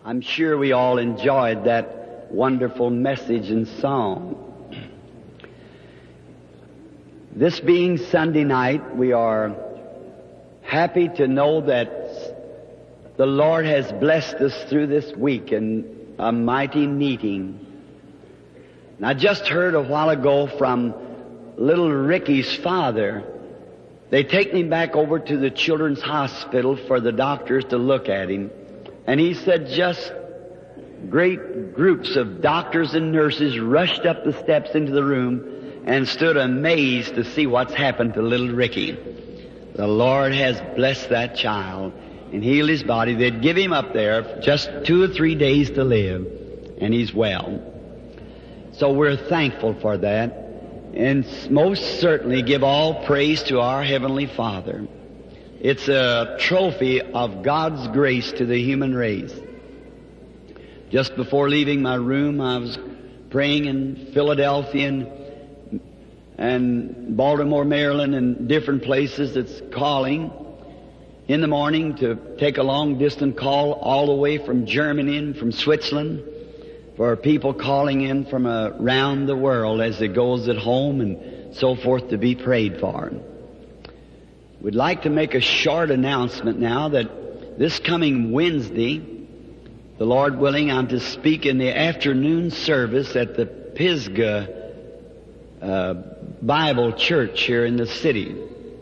I'm sure we all enjoyed that wonderful message and song. This being Sunday night, we are happy to know that the Lord has blessed us through this week in a mighty meeting. And I just heard a while ago from little Ricky's father. They take him back over to the children's hospital for the doctors to look at him. And he said just great groups of doctors and nurses rushed up the steps into the room and stood amazed to see what's happened to little Ricky. The Lord has blessed that child and healed his body. They'd give him up there just 2 or 3 days to live, and he's well. So we're thankful for that, and most certainly give all praise to our Heavenly Father. It's a trophy of God's grace to the human race. Just before leaving my room, I was praying in Philadelphia and Baltimore, Maryland, and different places that's calling in the morning to take a long-distance call all the way from Germany and from Switzerland for people calling in from around the world as it goes at home and so forth to be prayed for. We'd like to make a short announcement now that this coming Wednesday, the Lord willing, I'm to speak in the afternoon service at the Pisgah Bible Church here in the city.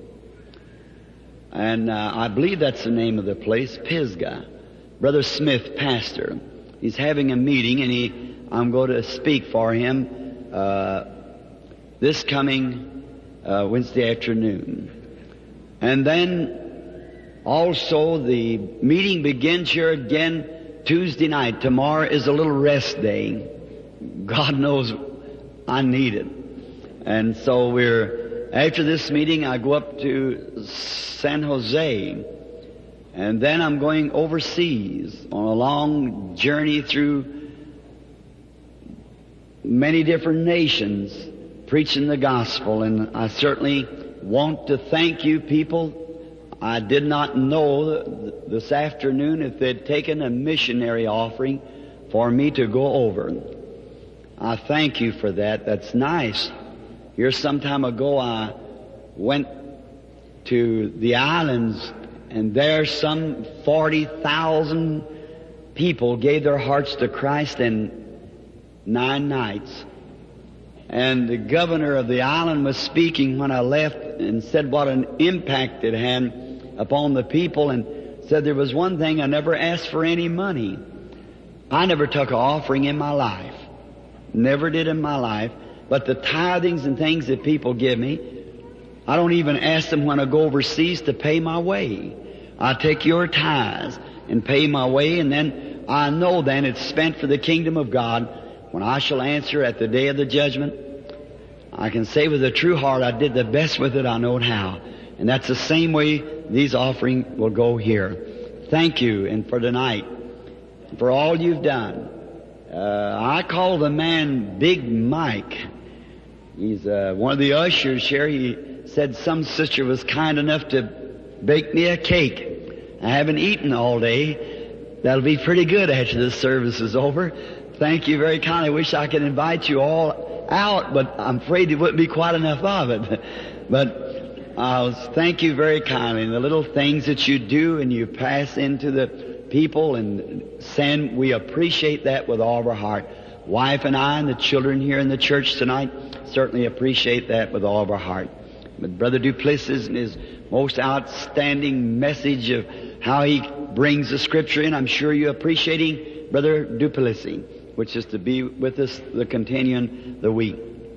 And I believe that's the name of the place, Pisgah. Brother Smith, pastor, he's having a meeting, and I'm going to speak for him this coming Wednesday afternoon. And then also the meeting begins here again Tuesday night. Tomorrow is a little rest day. God knows I need it. And so after this meeting, I go up to San Jose, and then I'm going overseas on a long journey through many different nations, preaching the gospel. And I certainly want to thank you people. I did not know this afternoon if they'd taken a missionary offering for me to go over. I thank you for that. That's nice. Here some time ago I went to the islands, and there some 40,000 people gave their hearts to Christ in 9 nights. And the governor of the island was speaking when I left and said what an impact it had upon the people, and said there was one thing: I never asked for any money. I never took an offering in my life. Never did in my life. But the tithings and things that people give me, I don't even ask them when I go overseas to pay my way. I take your tithes and pay my way, and then I know then it's spent for the kingdom of God. When I shall answer at the day of the judgment, I can say with a true heart, I did the best with it I knowed how. And that's the same way these offerings will go here. Thank you, and for tonight, for all you've done. I call the man Big Mike. He's one of the ushers here. He said some sister was kind enough to bake me a cake. I haven't eaten all day. That'll be pretty good after the service is over. Thank you very kindly. I wish I could invite you all out, but I'm afraid it wouldn't be quite enough of it. But thank you very kindly. And the little things that you do and you pass into the people and send, we appreciate that with all of our heart. Wife and I and the children here in the church tonight certainly appreciate that with all of our heart. But Brother Duplessis and his most outstanding message of how he brings the Scripture in, I'm sure you're appreciating Brother Duplessis, which is to be with us the continuing the week.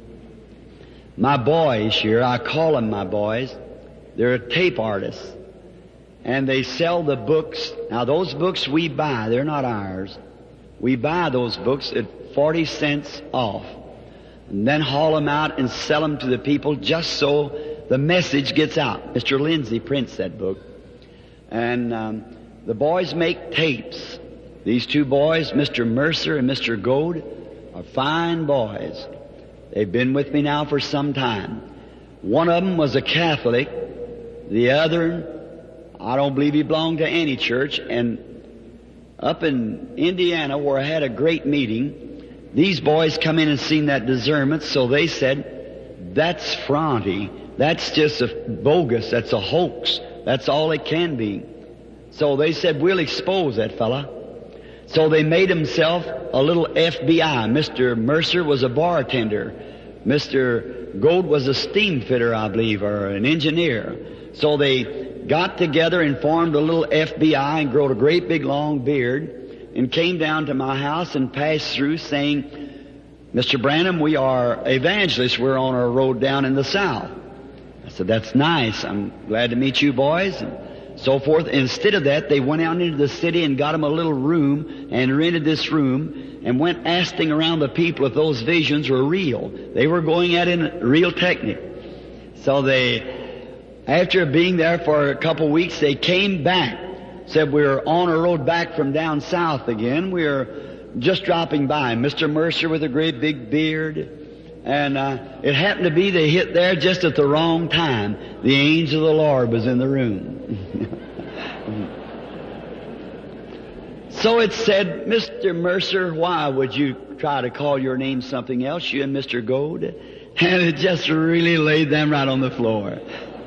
My boys here, I call them my boys, they're tape artists, and they sell the books. Now those books we buy, they're not ours. We buy those books at 40 cents off, and then haul them out and sell them to the people just so the message gets out. Mr. Lindsay prints that book. And the boys make tapes. These 2 boys, Mr. Mercer and Mr. Goad, are fine boys. They've been with me now for some time. One of them was a Catholic. The other, I don't believe he belonged to any church. And up in Indiana where I had a great meeting. These boys come in and seen that discernment, so they said, that's Franti. That's just a bogus. That's a hoax. That's all it can be. So they said, we'll expose that fella. So they made himself a little FBI. Mr. Mercer was a bartender. Mr. Gold was a steam fitter, I believe, or an engineer. So they got together and formed a little FBI and growed a great big long beard and came down to my house and passed through saying, Mr. Branham, we are evangelists. We're on our road down in the South. I said, that's nice. I'm glad to meet you boys. And so forth. Instead of that, they went out into the city and got them a little room and rented this room and went asking around the people if those visions were real. They were going at it in real technique. So they, after being there for a couple of weeks, they came back. Said, we're on our road back from down south again. We're just dropping by. Mr. Mercer with a great big beard. And it happened to be they hit there just at the wrong time. The angel of the Lord was in the room. So it said, Mr. Mercer, why would you try to call your name something else, you and Mr. Gold? And it just really laid them right on the floor.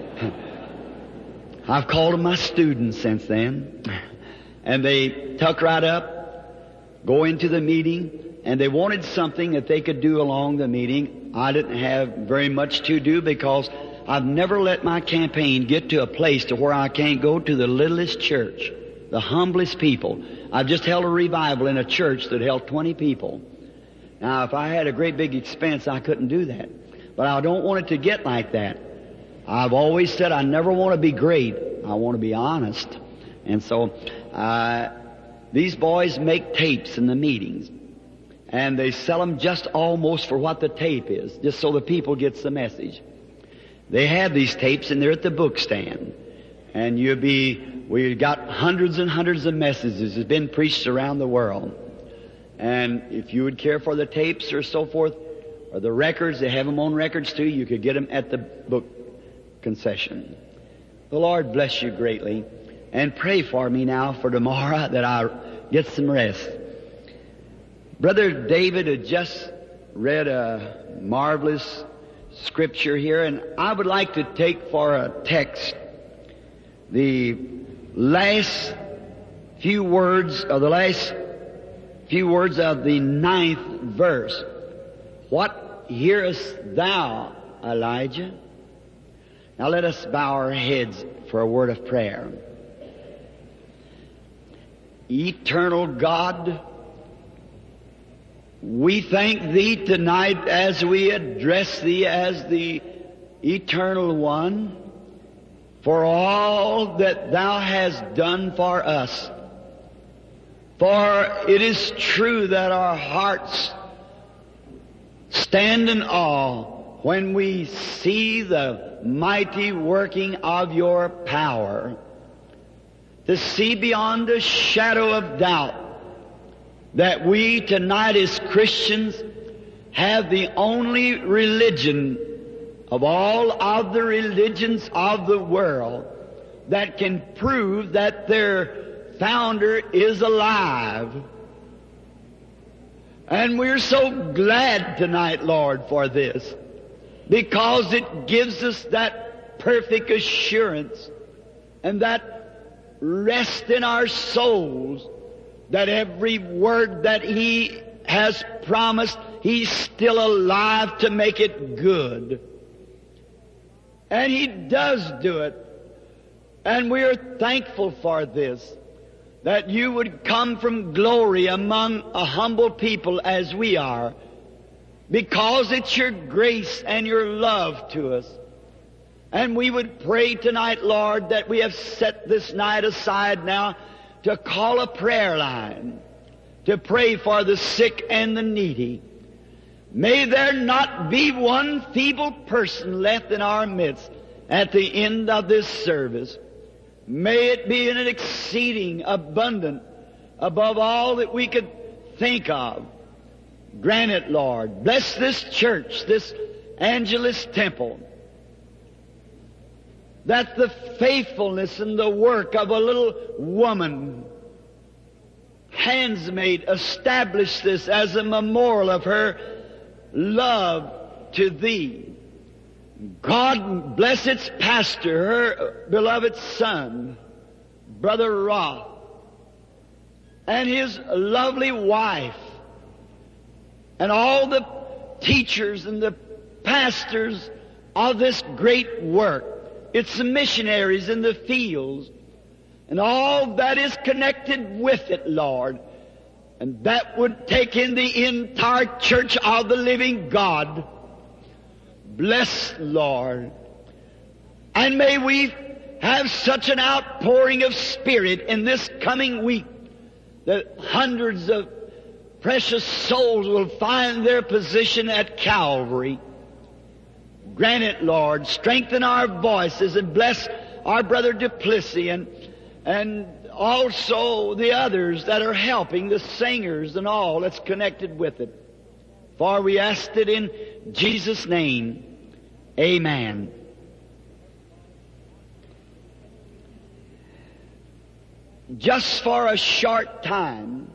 I've called them my students since then. And they tuck right up, go into the meeting, and they wanted something that they could do along the meeting. I didn't have very much to do because I've never let my campaign get to a place to where I can't go to the littlest church, the humblest people. I've just held a revival in a church that held 20 people. Now, if I had a great big expense, I couldn't do that. But I don't want it to get like that. I've always said I never want to be great. I want to be honest. And so, these boys make tapes in the meetings. And they sell them just almost for what the tape is, just so the people gets the message. They have these tapes and they're at the book stand. And we've got hundreds and hundreds of messages that's been preached around the world. And if you would care for the tapes or so forth, or the records, they have them on records too, you could get them at the book concession. The Lord bless you greatly. And pray for me now for tomorrow that I get some rest. Brother David had just read a marvelous scripture here, and I would like to take for a text the last few words of the 9th verse. What hearest thou, Elijah? Now let us bow our heads for a word of prayer. Eternal God, we thank Thee tonight as we address Thee as the Eternal One for all that Thou hast done for us. For it is true that our hearts stand in awe when we see the mighty working of Your power, to see beyond a shadow of doubt that we tonight as Christians have the only religion of all of the religions of the world that can prove that their founder is alive. And we're so glad tonight, Lord, for this, because it gives us that perfect assurance and that rest in our souls that every word that He has promised, He's still alive to make it good. And He does do it. And we are thankful for this, that You would come from glory among a humble people as we are, because it's Your grace and Your love to us. And we would pray tonight, Lord, that we have set this night aside now to call a prayer line, to pray for the sick and the needy. May there not be one feeble person left in our midst at the end of this service. May it be an exceeding abundant above all that we could think of. Grant it, Lord. Bless this church, this Angelus Temple, that the faithfulness and the work of a little woman handsmaid established this as a memorial of her love to Thee. God bless its pastor, her beloved son, Brother Roth, and his lovely wife, and all the teachers and the pastors of this great work. It's the missionaries in the fields, and all that is connected with it, Lord. And that would take in the entire church of the living God. Bless, Lord. And may we have such an outpouring of Spirit in this coming week that hundreds of precious souls will find their position at Calvary. Grant it, Lord. Strengthen our voices and bless our brother Duplessis and also the others that are helping, the singers and all that's connected with it. For we asked it in Jesus' name. Amen. Just for a short time,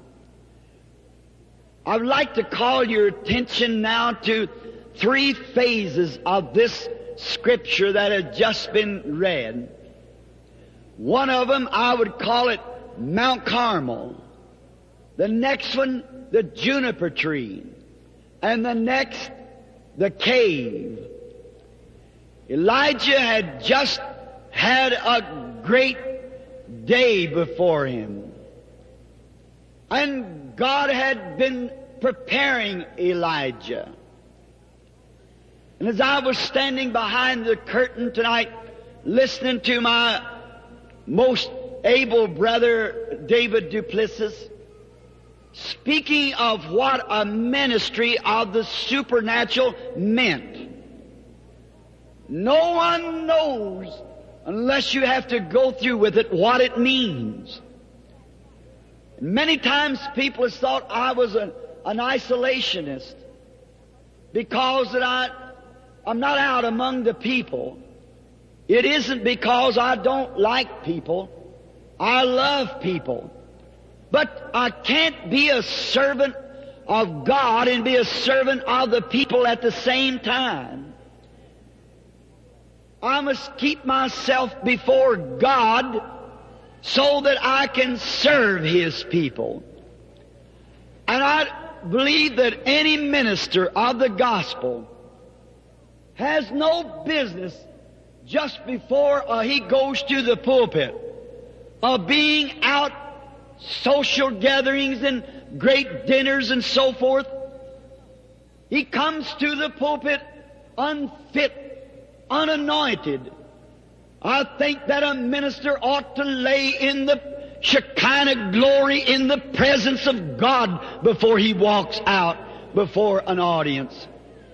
I would like to call your attention now to 3 phases of this scripture that had just been read. One of them, I would call it Mount Carmel. The next one, the juniper tree. And the next, the cave. Elijah had just had a great day before him. And God had been preparing Elijah. And as I was standing behind the curtain tonight, listening to my most able brother, David Duplessis, speaking of what a ministry of the supernatural meant. No one knows, unless you have to go through with it, what it means. Many times people have thought I was an isolationist because that I'm not out among the people. It isn't because I don't like people. I love people. But I can't be a servant of God and be a servant of the people at the same time. I must keep myself before God so that I can serve His people. And I believe that any minister of the gospel has no business just before he goes to the pulpit of being out social gatherings and great dinners and so forth. He comes to the pulpit unfit, unanointed. I think that a minister ought to lay in the Shekinah glory in the presence of God before he walks out before an audience.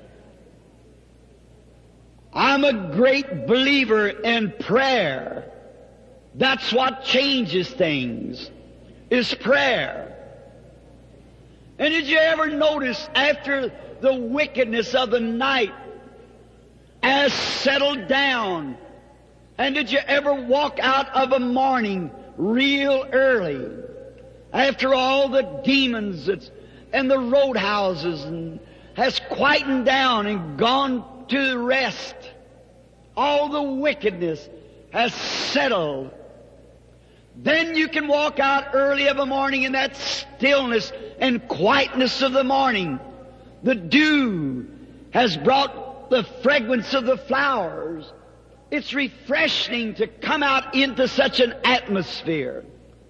I'm a great believer in prayer. That's what changes things, is prayer. And did you ever notice after the wickedness of the night has settled down, and did you ever walk out of a morning real early after all the demons and the roadhouses and has quietened down and gone to rest? All the wickedness has settled. Then you can walk out early of a morning in that stillness and quietness of the morning. The dew has brought the fragrance of the flowers. It's refreshing to come out into such an atmosphere.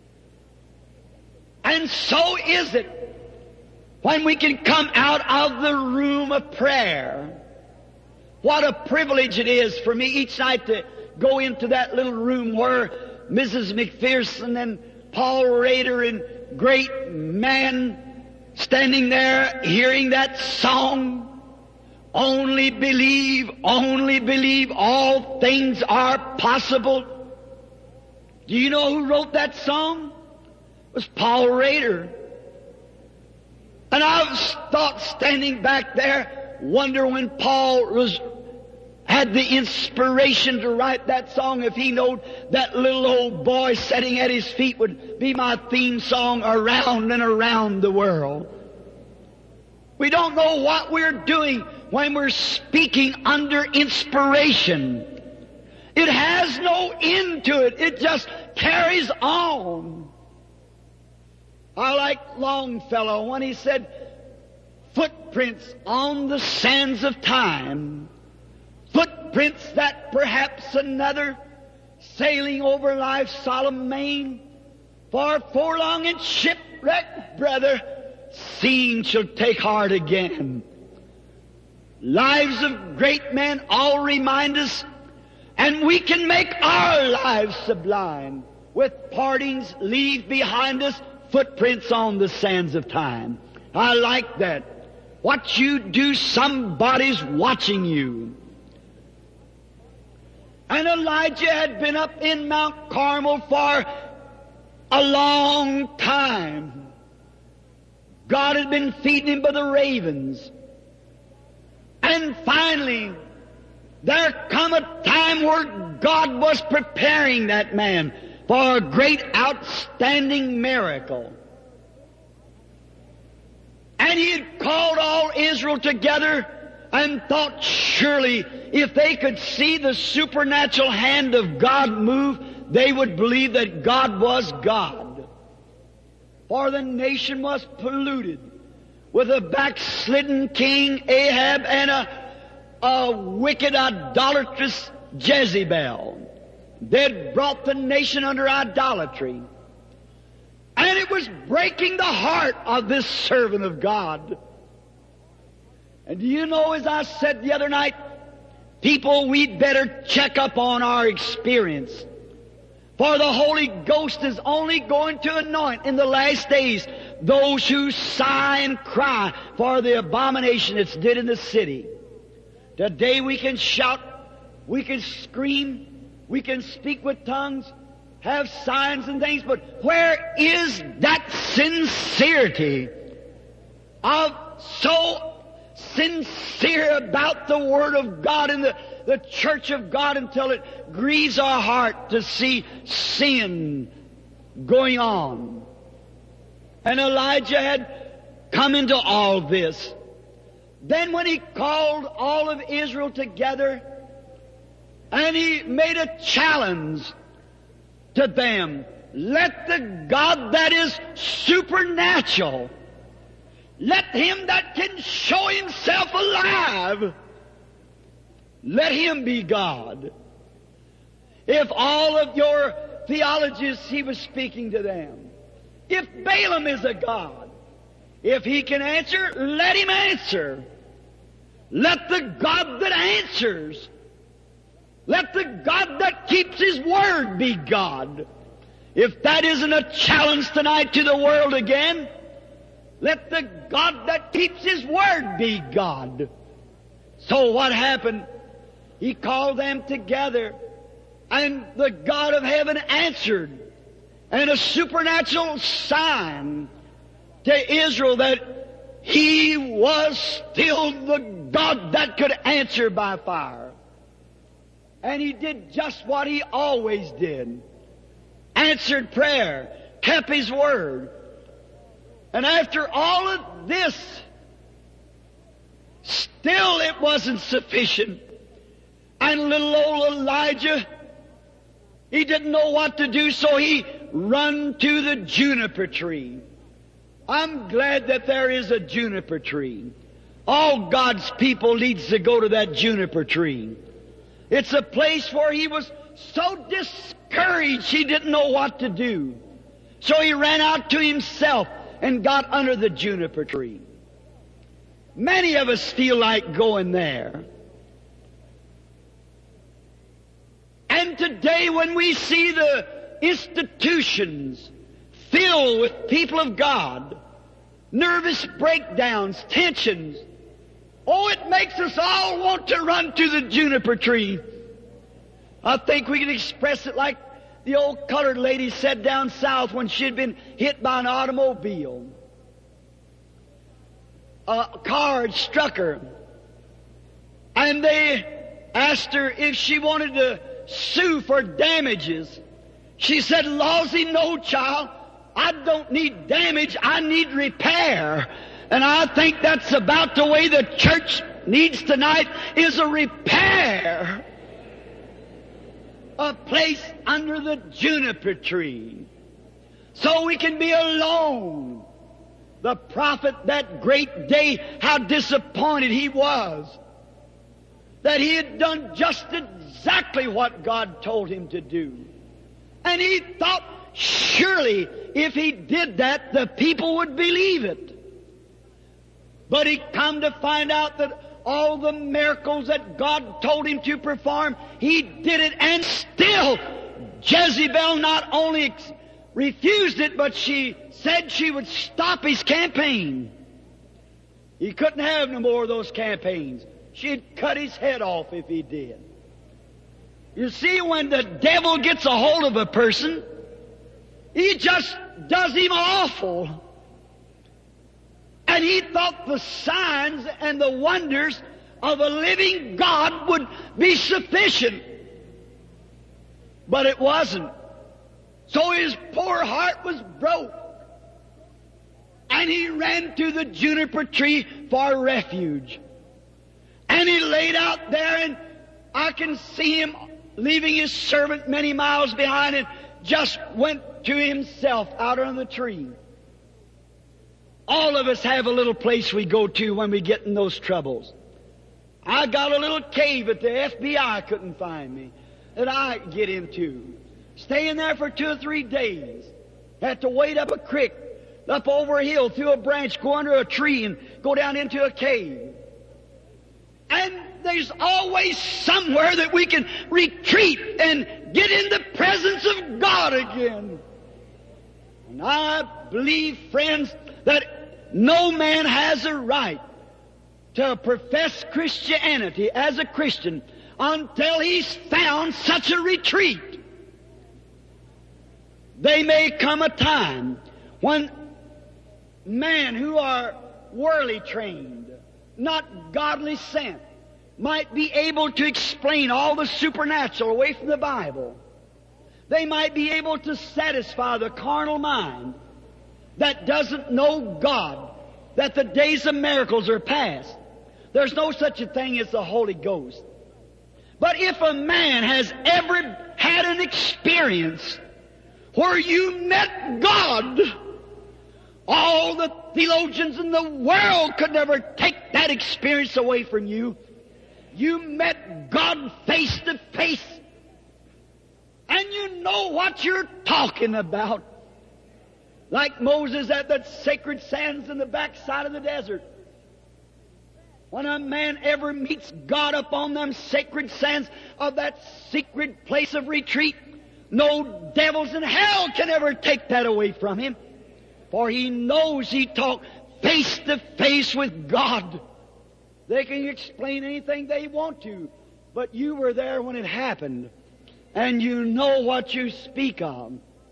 And so is it when we can come out of the room of prayer. What a privilege it is for me each night to go into that little room where Mrs. McPherson and Paul Rader and great man standing there hearing that song, only believe, all things are possible. Do you know who wrote that song? It was Paul Rader. And I thought standing back there, wonder when Paul had the inspiration to write that song if he knowed that little old boy sitting at his feet would be my theme song around and around the world. We don't know what we're doing when we're speaking under inspiration. It has no end to it. It just carries on. I like Longfellow when he said, footprints on the sands of time, footprints that perhaps another sailing over life's solemn main, for forlong and shipwrecked, brother, seeing shall take heart again. Lives of great men all remind us, and we can make our lives sublime. With partings leave behind us footprints on the sands of time. I like that. What you do, somebody's watching you. And Elijah had been up in Mount Carmel for a long time. God had been feeding him by the ravens. And finally, there come a time where God was preparing that man for a great outstanding miracle. And he had called all Israel together and thought surely if they could see the supernatural hand of God move, they would believe that God was God. For the nation was polluted with a backslidden king Ahab and a wicked idolatrous Jezebel. They'd brought the nation under idolatry. And it was breaking the heart of this servant of God. And do you know, as I said the other night, people, we'd better check up on our experience. For the Holy Ghost is only going to anoint in the last days those who sigh and cry for the abomination that's did in the city. Today we can shout, we can scream, we can speak with tongues, have signs and things, but where is that sincerity of so sincere about the Word of God and the Church of God until it grieves our heart to see sin going on? And Elijah had come into all this. Then when he called all of Israel together and he made a challenge to them, let the God that is supernatural, let Him that can show Himself alive, let Him be God. If all of your theologists, he was speaking to them. If Balaam is a God, if he can answer, let him answer. Let the God that answers, let the God that keeps His Word be God. If that isn't a challenge tonight to the world again, let the God that keeps His Word be God. So what happened? He called them together, and the God of heaven answered, and a supernatural sign to Israel that He was still the God that could answer by fire. And He did just what He always did. Answered prayer, kept His Word. And after all of this, still it wasn't sufficient. And little old Elijah, he didn't know what to do, so he run to the juniper tree. I'm glad that there is a juniper tree. All God's people needs to go to that juniper tree. It's a place where he was so discouraged he didn't know what to do. So he ran out to himself and got under the juniper tree. Many of us feel like going there. And today when we see the institutions filled with people of God, nervous breakdowns, tensions, oh, it makes us all want to run to the juniper tree. I think we can express it like the old colored lady said down south when she had been hit by an automobile. A car had struck her. And asked her if she wanted to sue for damages. She said, "Lawsy, no, child. I don't need damage. I need repair." And I think that's about the way the church needs tonight, is a repair. A place under the juniper tree, so we can be alone. The prophet that great day, how disappointed he was that he had done just exactly what God told him to do. And he thought surely if he did that, the people would believe it. But he come to find out that all the miracles that God told him to perform, he did it, and still Jezebel not only refused it, but she said she would stop his campaign. He couldn't have no more of those campaigns. She'd cut his head off if he did. You see, when the devil gets a hold of a person, he just does him awful. And he thought the signs and the wonders of a living God would be sufficient. But it wasn't. So his poor heart was broke. And he ran to the juniper tree for refuge. And he laid out there, and I can see him leaving his servant many miles behind, and just went to himself out under the tree. All of us have a little place we go to when we get in those troubles. I got a little cave that the FBI couldn't find me, that I get into. Staying there for 2 or 3 days. Had to wade up a creek, up over a hill, through a branch, go under a tree, and go down into a cave. And there's always somewhere that we can retreat and get in the presence of God again. And I believe, friends, that no man has a right to profess Christianity as a Christian until he's found such a retreat. There may come a time when men who are worldly trained, not godly sent, might be able to explain all the supernatural away from the Bible. They might be able to satisfy the carnal mind that doesn't know God, that the days of miracles are past. There's no such a thing as the Holy Ghost. But if a man has ever had an experience where you met God, all the theologians in the world could never take that experience away from you. You met God face to face, and you know what you're talking about. Like Moses at that sacred sands in the backside of the desert. When a man ever meets God upon them sacred sands of that secret place of retreat, no devils in hell can ever take that away from him. For he knows he talked face to face with God. They can explain anything they want to, but you were there when it happened, and you know what you speak of.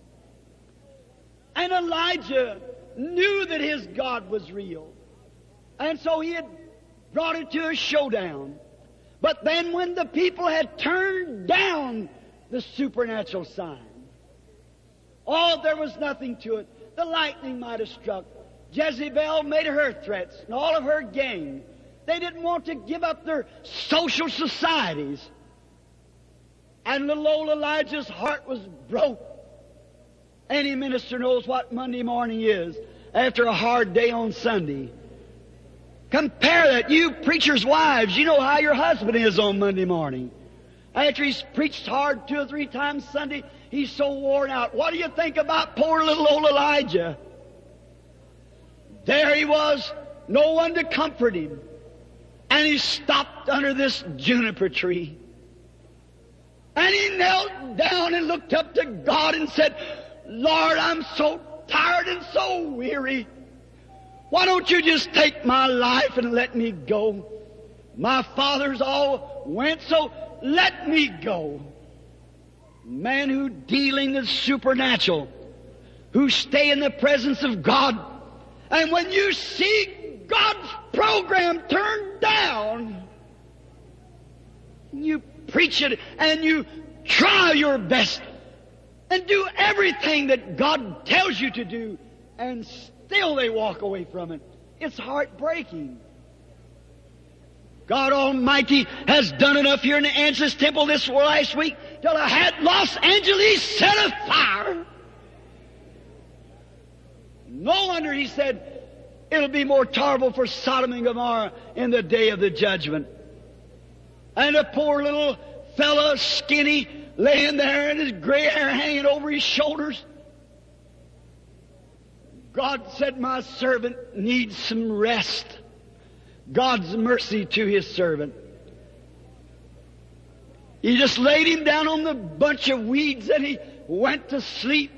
And Elijah knew that his God was real, and so he had brought it to a showdown. But then when the people had turned down the supernatural sign, oh, there was nothing to it. The lightning might have struck. Jezebel made her threats, and all of her gang. They didn't want to give up their social societies. And little old Elijah's heart was broke. Any minister knows what Monday morning is after a hard day on Sunday. Compare that. You preachers' wives, you know how your husband is on Monday morning. After he's preached hard 2 or 3 times Sunday, he's so worn out. What do you think about poor little old Elijah? There he was, no one to comfort him. And he stopped under this juniper tree. And he knelt down and looked up to God and said, Lord, I'm so tired and so weary. Why don't you just take my life and let me go? My fathers all went, so let me go. Man who deal in the supernatural, who stay in the presence of God. And when you see God's program turned down, You preach it and you try your best and do everything that God tells you to do, and still they walk away from it. It's heartbreaking. God Almighty has done enough here in the Answers Temple this last week till I had Los Angeles set afire. No wonder He said it'll be more terrible for Sodom and Gomorrah in the day of the judgment. And a poor little fella, skinny, laying there and his gray hair hanging over his shoulders. God said, my servant needs some rest. God's mercy to His servant. He just laid him down on the bunch of weeds and he went to sleep.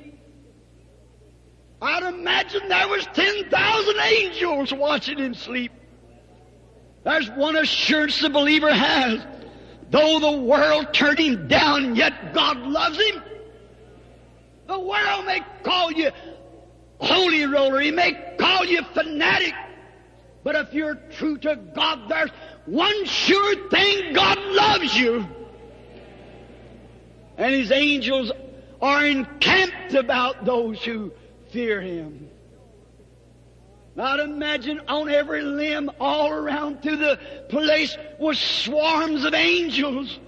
I'd imagine there was 10,000 angels watching him sleep. There's one assurance the believer has. Though the world turned him down, yet God loves him. The world may call you holy roller, he may call you fanatic, but if you're true to God, there's one sure thing: God loves you. And His angels are encamped about those who fear Him. Now imagine on every limb all around through the place was swarms of angels.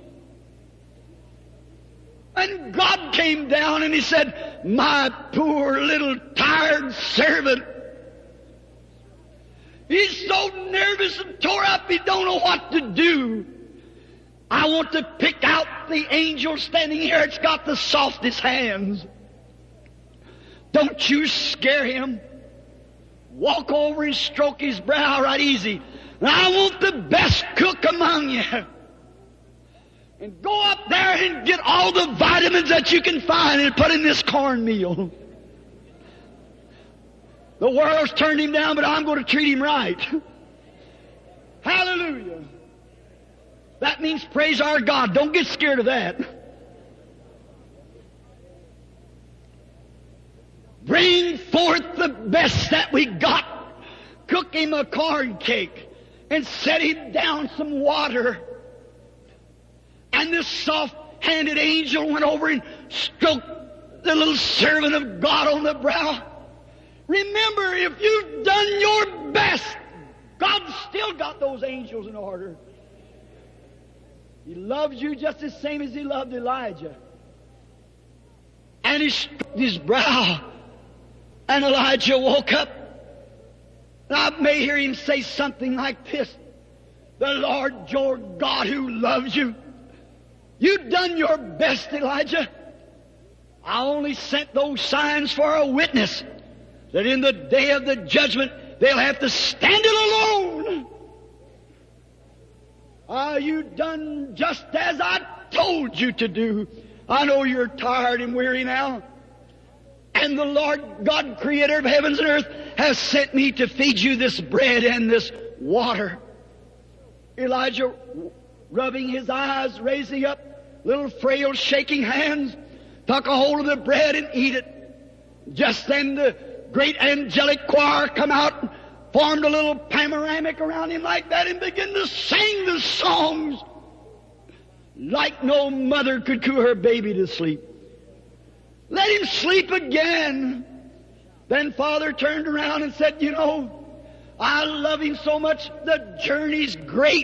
And God came down and He said, my poor little tired servant. He's so nervous and tore up he don't know what to do. I want to pick out the angel standing here. It's got the softest hands. Don't you scare him. Walk over and stroke his brow right easy. And I want the best cook among you. And go up there and get all the vitamins that you can find and put in this cornmeal. The world's turned him down, but I'm going to treat him right. Hallelujah. That means praise our God. Don't get scared of that. Bring forth the best that we got. Cook him a corn cake and set him down some water. And this soft-handed angel went over and stroked the little servant of God on the brow. Remember, if you've done your best, God's still got those angels in order. He loves you just the same as He loved Elijah. And He stroked his brow. And Elijah woke up. And I may hear him say something like this: the Lord your God who loves you. You've done your best, Elijah. I only sent those signs for a witness, that in the day of the judgment they'll have to stand it alone. You've done just as I told you to do. I know you're tired and weary now. And the Lord God, creator of heavens and earth, has sent me to feed you this bread and this water. Elijah, rubbing his eyes, raising up little frail shaking hands, took a hold of the bread and eat it. Just then the great angelic choir come out and formed a little panoramic around him like that and began to sing the songs like no mother could coo her baby to sleep. Let him sleep again. Then Father turned around and said, you know, I love him so much, the journey's great.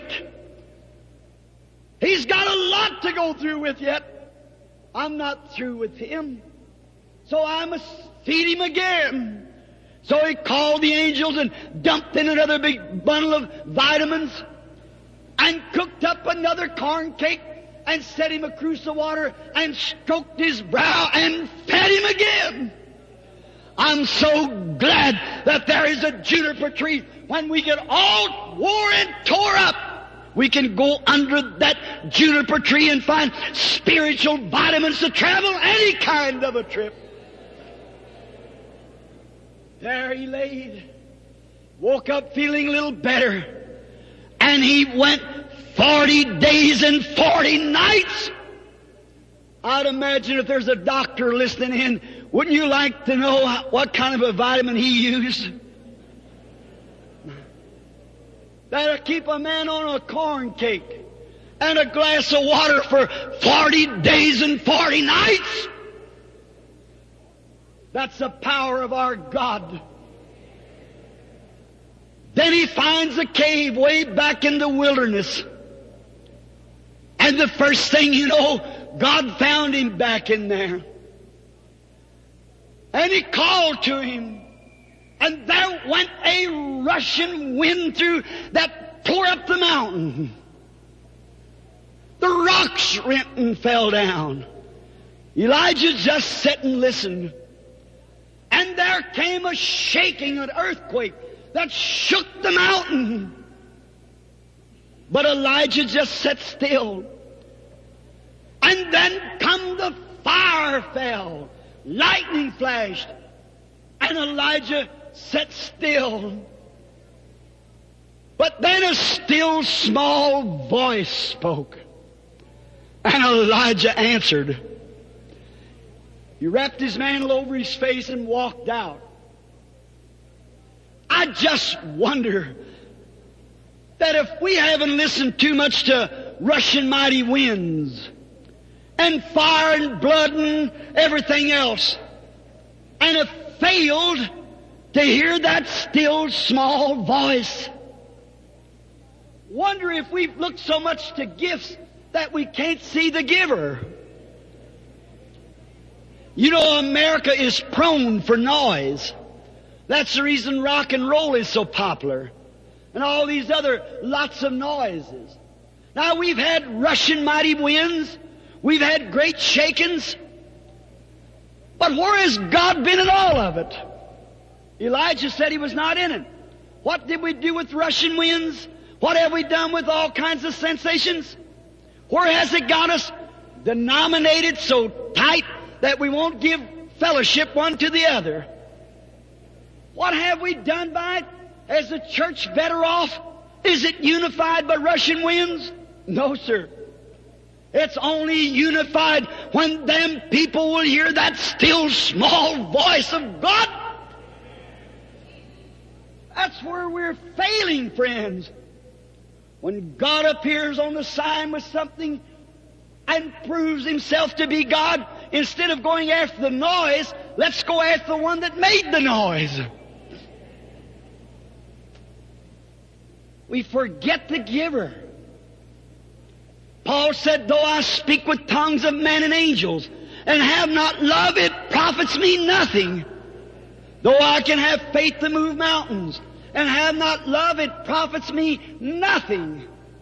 He's got a lot to go through with yet. I'm not through with him. So I must feed him again. So he called the angels and dumped in another big bundle of vitamins and cooked up another corn cake and set him a cruse of water and stroked his brow and fed him again. I'm so glad that there is a juniper tree. When we get all wore and tore up, we can go under that juniper tree and find spiritual vitamins to travel any kind of a trip. There he laid, woke up feeling a little better, and he went 40 days and 40 nights. I'd imagine if there's a doctor listening in, wouldn't you like to know what kind of a vitamin he used? That'll keep a man on a corn cake and a glass of water for 40 days and 40 nights. That's the power of our God. Then he finds a cave way back in the wilderness. And the first thing you know, God found him back in there. And he called to him. And there went a rushing wind through that tore up the mountain. The rocks rent and fell down. Elijah just sat and listened. And there came a shaking, an earthquake that shook the mountain. But Elijah just sat still. And then come the fire fell, lightning flashed, and Elijah sat still. But then a still small voice spoke, and Elijah answered. He wrapped his mantle over his face and walked out. I just wonder that if we haven't listened too much to rushing mighty winds and fire and blood and everything else, and have failed to hear that still small voice, wonder if we've looked so much to gifts that we can't see the giver. You know, America is prone for noise. That's the reason rock and roll is so popular. And all these other lots of noises. Now we've had rushing mighty winds. We've had great shakings. But where has God been in all of it? Elijah said he was not in it. What did we do with rushing winds? What have we done with all kinds of sensations? Where has it got us denominated so tight that we won't give fellowship one to the other? What have we done by it? Is the church better off? Is it unified by rushing winds? No, sir. It's only unified when them people will hear that still small voice of God. That's where we're failing, friends. When God appears on the sign with something and proves Himself to be God, instead of going after the noise, let's go after the one that made the noise. We forget the giver. Paul said, though I speak with tongues of men and angels, and have not love, it profits me nothing. Though I can have faith to move mountains, and have not love, it profits me nothing.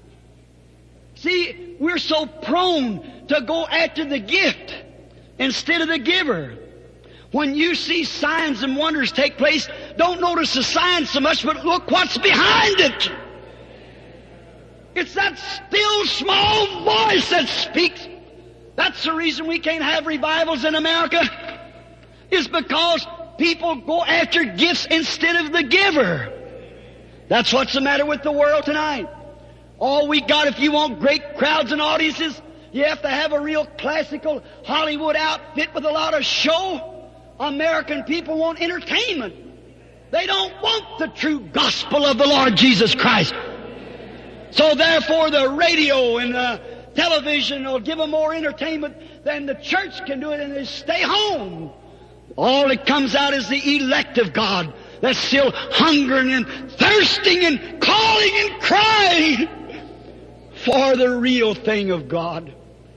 See, we're so prone to go after the gift instead of the giver. When you see signs and wonders take place, don't notice the signs so much, but look what's behind it. It's that still small voice that speaks. That's the reason we can't have revivals in America, is because people go after gifts instead of the giver. That's what's the matter with the world tonight. All we got, if you want great crowds and audiences, you have to have a real classical Hollywood outfit with a lot of show. American people want entertainment. They don't want the true gospel of the Lord Jesus Christ. So therefore the radio and the television will give them more entertainment than the church can do it, and they stay home. All that comes out is the elect of God that's still hungering and thirsting and calling and crying for the real thing of God.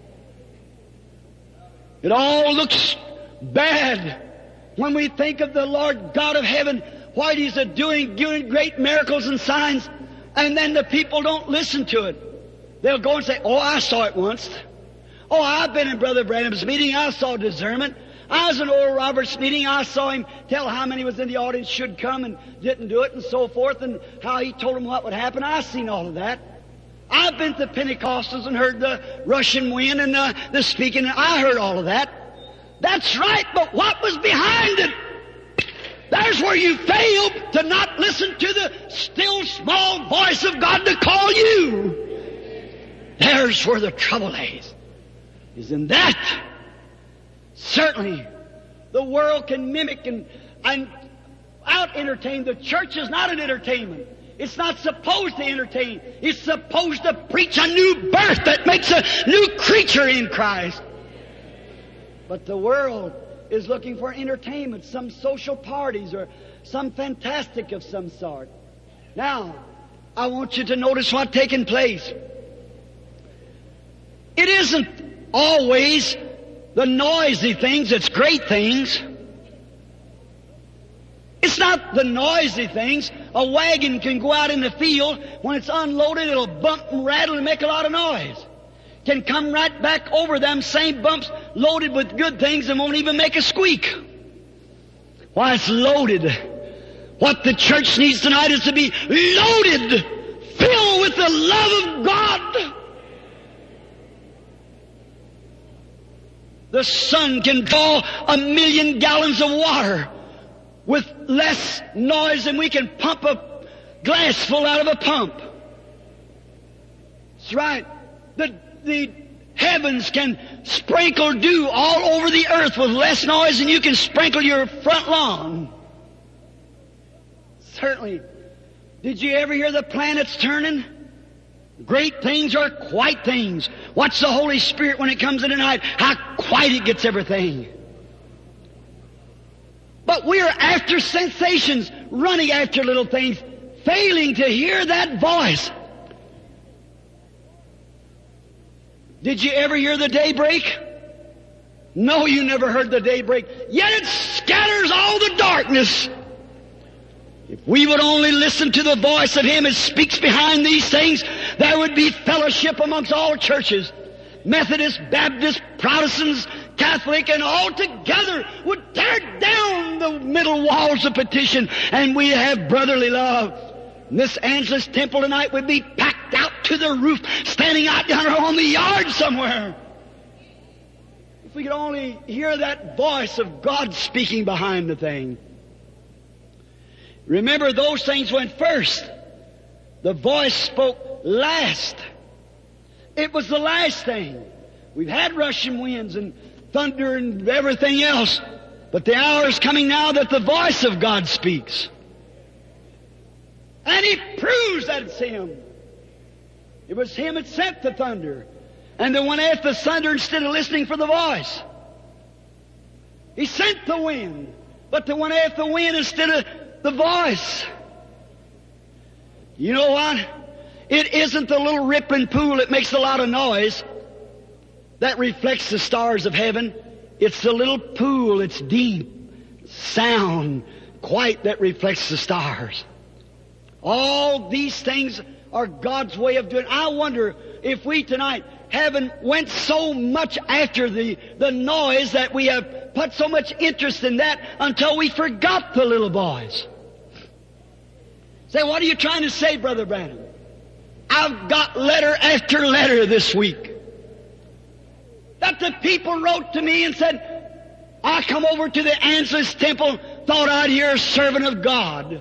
It all looks bad when we think of the Lord God of heaven, what He's doing great miracles and signs, and then the people don't listen to it. They'll go and say, oh, I saw it once. Oh, I've been in Brother Branham's meeting. I saw discernment. I was in Oral Roberts' meeting. I saw him tell how many was in the audience should come and didn't do it and so forth, and how he told them what would happen. I've seen all of that. I've been to Pentecostals and heard the rushing wind and the speaking. I heard all of that. That's right, but what was behind it? There's where you failed to not listen to the still small voice of God to call you. There's where the trouble lays. Is in that. Certainly, the world can mimic and out-entertain. The church is not an entertainment. It's not supposed to entertain. It's supposed to preach a new birth that makes a new creature in Christ. But the world is looking for entertainment, some social parties or some fantastic of some sort. Now, I want you to notice what's taking place. It isn't always the noisy things that's great things. It's not the noisy things. A wagon can go out in the field. When it's unloaded, it'll bump and rattle and make a lot of noise. Can come right back over them same bumps loaded with good things and won't even make a squeak. Why, it's loaded. What the church needs tonight is to be loaded, filled with the love of God. The sun can draw 1,000,000 gallons of water with less noise than we can pump a glass full out of a pump. That's right. The heavens can sprinkle dew all over the earth with less noise than you can sprinkle your front lawn. Certainly. Did you ever hear the planets turning? Great things are quiet things. Watch the Holy Spirit when it comes in the night, how quiet it gets everything. But we're after sensations, running after little things, failing to hear that voice. Did you ever hear the daybreak? No, you never heard the daybreak. Yet it scatters all the darkness. If we would only listen to the voice of Him that speaks behind these things, there would be fellowship amongst all churches. Methodists, Baptists, Protestants, Catholic, and all together would tear down the middle walls of petition, and we'd have brotherly love. Miss Angela's temple tonight would be packed out to the roof, standing out down on the yard somewhere. If we could only hear that voice of God speaking behind the thing. Remember, those things went first. The voice spoke last. It was the last thing. We've had rushing winds and thunder and everything else, but the hour is coming now that the voice of God speaks. And He proves that it's Him. It was Him that sent the thunder. And they went after the thunder instead of listening for the voice. He sent the wind, but they went after the wind instead of the voice. You know what? It isn't the little rippling pool that makes a lot of noise that reflects the stars of heaven. It's the little pool, it's deep, sound, quiet, that reflects the stars. All these things are God's way of doing. I wonder if we tonight haven't went so much after the noise that we have put so much interest in that until we forgot the little boys. Say, what are you trying to say, Brother Branham? I've got letter after letter this week that the people wrote to me and said, I come over to the Angelus Temple, thought I'd hear a servant of God.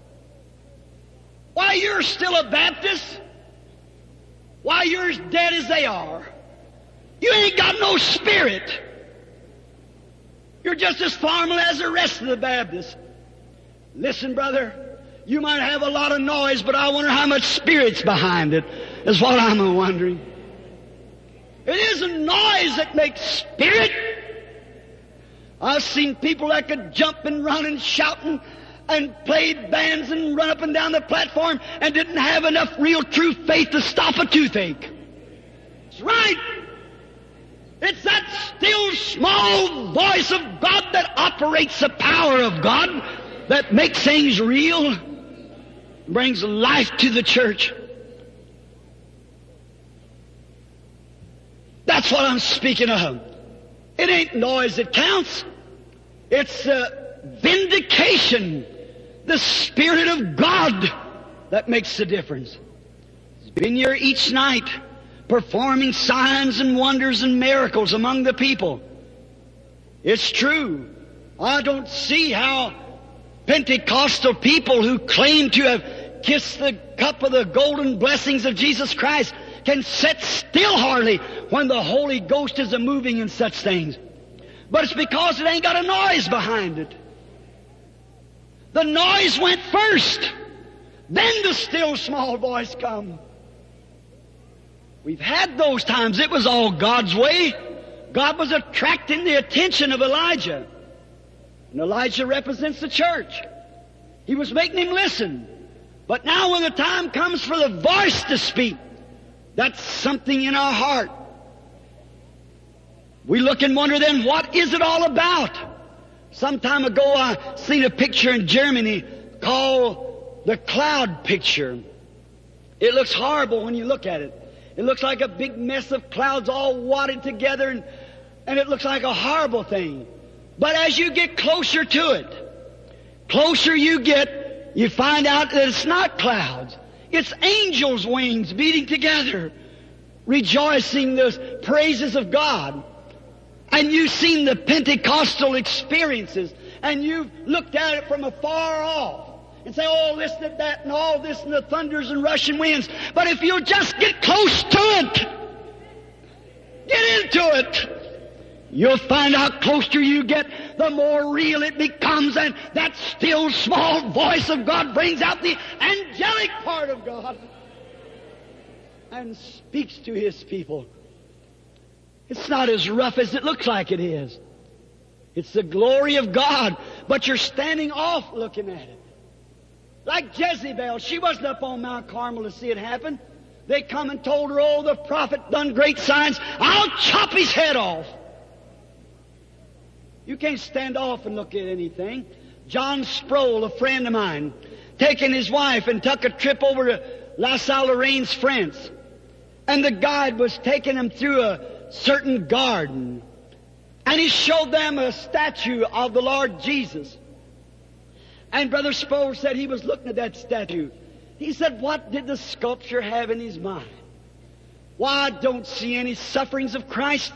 Why, you're still a Baptist? Why, you're as dead as they are. You ain't got no spirit. You're just as formal as the rest of the Baptists. Listen, brother, you might have a lot of noise, but I wonder how much spirit's behind it, is what I'm wondering. It isn't noise that makes spirit. I've seen people that could jump and run and shout and play bands and run up and down the platform and didn't have enough real true faith to stop a toothache. That's right. It's that still small voice of God that operates the power of God that makes things real, brings life to the church. That's what I'm speaking of. It ain't noise that counts. It's vindication, the Spirit of God that makes the difference. He's been here each night performing signs and wonders and miracles among the people. It's true. I don't see how Pentecostal people who claim to have kissed the cup of the golden blessings of Jesus Christ can sit still hardly when the Holy Ghost is a-moving in such things. But it's because it ain't got a noise behind it. The noise went first. Then the still small voice come. We've had those times. It was all God's way. God was attracting the attention of Elijah. And Elijah represents the church. He was making him listen. But now when the time comes for the voice to speak, that's something in our heart. We look and wonder then, what is it all about? Some time ago I seen a picture in Germany called the cloud picture. It looks horrible when you look at it. It looks like a big mess of clouds all wadded together, and it looks like a horrible thing. But as you get closer to it, closer you get, you find out that it's not clouds. It's angels' wings beating together, rejoicing the praises of God. And you've seen the Pentecostal experiences, and you've looked at it from afar off and say, oh, this and that and all this and the thunders and rushing winds. But if you'll just get close to it, get into it, you'll find out closer you get, the more real it becomes, and that still small voice of God brings out the angelic part of God and speaks to His people. It's not as rough as it looks like it is. It's the glory of God, but you're standing off looking at it. Like Jezebel, she wasn't up on Mount Carmel to see it happen. They come and told her, oh, the prophet done great signs. I'll chop his head off. You can't stand off and look at anything. John Sproul, a friend of mine, taking his wife and took a trip over to La Salle-Lorraine's, France. And the guide was taking them through a certain garden. And he showed them a statue of the Lord Jesus. And Brother Sproul said he was looking at that statue. He said, what did the sculptor have in his mind? Why, I don't see any sufferings of Christ.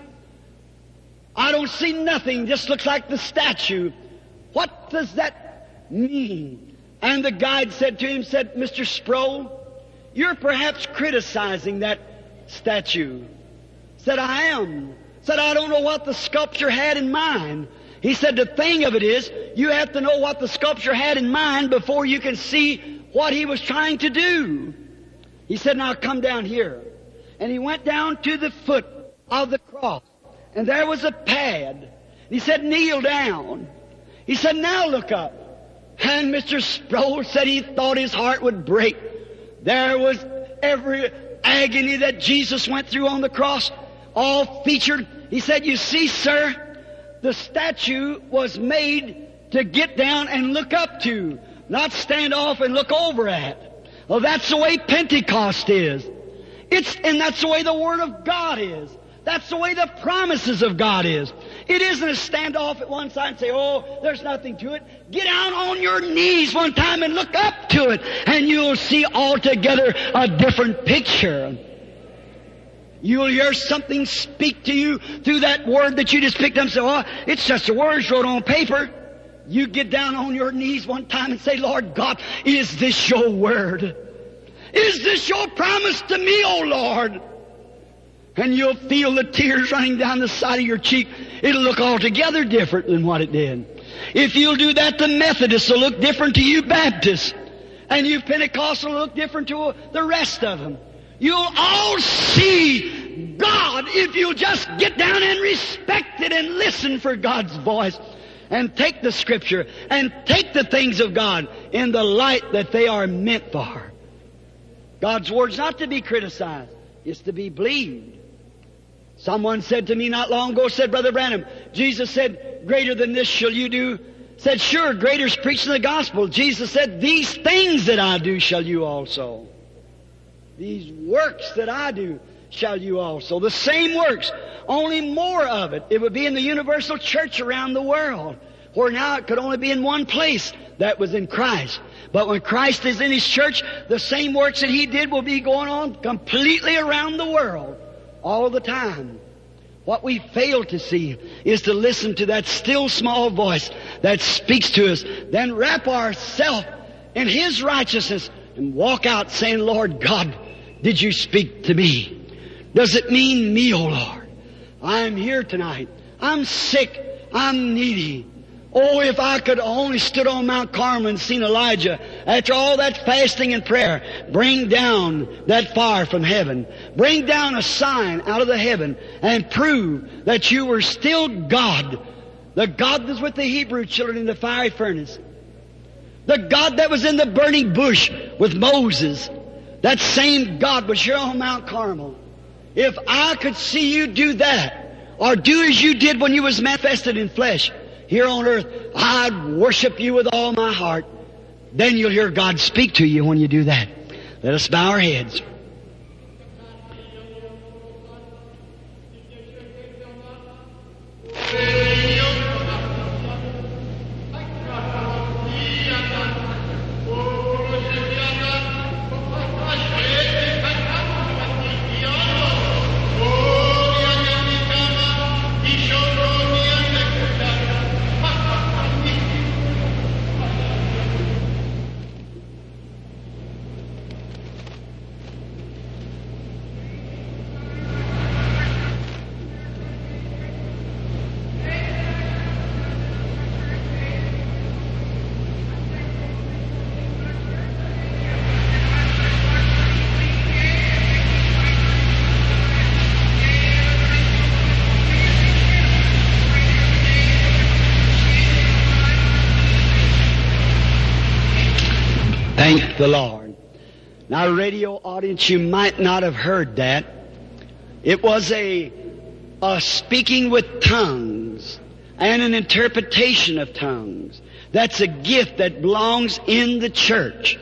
I don't see nothing. Just looks like the statue. What does that mean? And the guide said to him, Mr. Sproul, you're perhaps criticizing that statue. Said, I am. Said, I don't know what the sculptor had in mind. He said, the thing of it is, you have to know what the sculptor had in mind before you can see what he was trying to do. He said, now come down here. And he went down to the foot of the cross. And there was a pad. He said, kneel down. He said, now look up. And Mr. Sproul said he thought his heart would break. There was every agony that Jesus went through on the cross, all featured. He said, you see, sir, the statue was made to get down and look up to, not stand off and look over at. Well, that's the way Pentecost is. And that's the way the Word of God is. That's the way the promises of God is. It isn't a stand off at one side and say, oh, there's nothing to it. Get down on your knees one time and look up to it, and you'll see altogether a different picture. You'll hear something speak to you through that word that you just picked up and say, oh, it's just the words wrote on paper. You get down on your knees one time and say, Lord God, is this your word? Is this your promise to me, oh Lord? And you'll feel the tears running down the side of your cheek. It'll look altogether different than what it did. If you'll do that, the Methodists will look different to you Baptists. And you Pentecostals will look different to the rest of them. You'll all see God if you'll just get down and respect it and listen for God's voice. And take the Scripture and take the things of God in the light that they are meant for. God's Word's not to be criticized. It's to be believed. Someone said to me not long ago, said, Brother Branham, Jesus said, greater than this shall you do. Said, sure, greater is preaching the gospel. Jesus said, these things that I do shall you also. These works that I do shall you also. The same works, only more of it. It would be in the universal church around the world, where now it could only be in one place. That was in Christ. But when Christ is in His church, the same works that He did will be going on completely around the world all the time. What we fail to see is to listen to that still small voice that speaks to us, then wrap ourselves in His righteousness and walk out saying, Lord God, did you speak to me? Does it mean me, oh Lord? I'm here tonight. I'm sick. I'm needy. Oh, if I could only stood on Mount Carmel and seen Elijah, after all that fasting and prayer, bring down that fire from heaven. Bring down a sign out of the heaven and prove that you were still God. The God that was with the Hebrew children in the fiery furnace. The God that was in the burning bush with Moses. That same God was here on Mount Carmel. If I could see you do that, or do as you did when you was manifested in flesh, here on earth, I'd worship you with all my heart. Then you'll hear God speak to you when you do that. Let us bow our heads. Thank the Lord. Now, radio audience, you might not have heard that. It was a speaking with tongues and an interpretation of tongues. That's a gift that belongs in the church.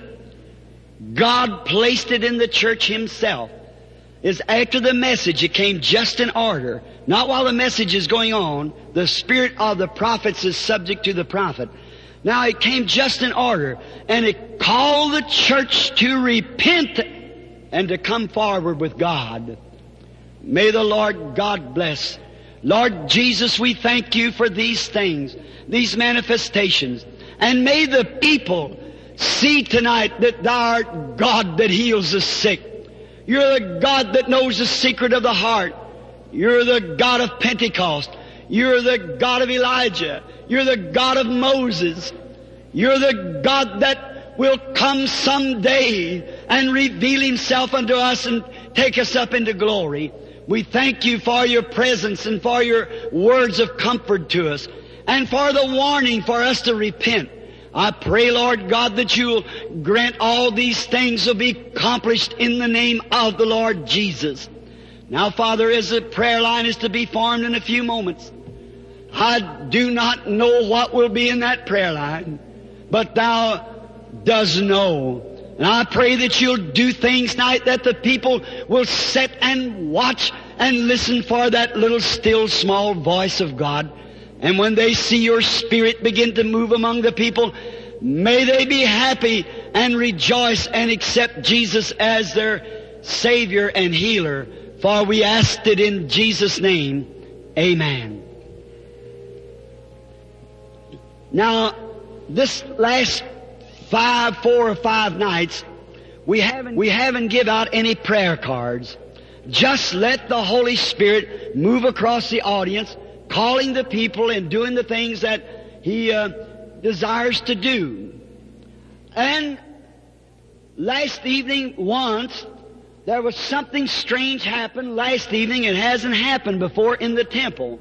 God placed it in the church Himself. It's after the message, it came just in order. Not while the message is going on. The spirit of the prophets is subject to the prophet. Now it came just in order, and it called the church to repent and to come forward with God. May the Lord God bless. Lord Jesus, we thank You for these things, these manifestations. And may the people see tonight that Thou art God that heals the sick. You're the God that knows the secret of the heart. You're the God of Pentecost. You're the God of Elijah. You're the God of Moses. You're the God that will come someday and reveal Himself unto us and take us up into glory. We thank You for Your presence and for Your words of comfort to us and for the warning for us to repent. I pray, Lord God, that You'll grant all these things will be accomplished in the name of the Lord Jesus. Now, Father, as the prayer line is to be formed in a few moments, I do not know what will be in that prayer line, but Thou does know. And I pray that You'll do things tonight that the people will sit and watch and listen for that little still small voice of God. And when they see Your Spirit begin to move among the people, may they be happy and rejoice and accept Jesus as their Savior and Healer. For we asked it in Jesus' name. Amen. Now, this last 4 or 5 nights, we haven't give out any prayer cards. Just let the Holy Spirit move across the audience, calling the people and doing the things that He desires to do. And last evening once, there was something strange happened last evening. It hasn't happened before in the temple.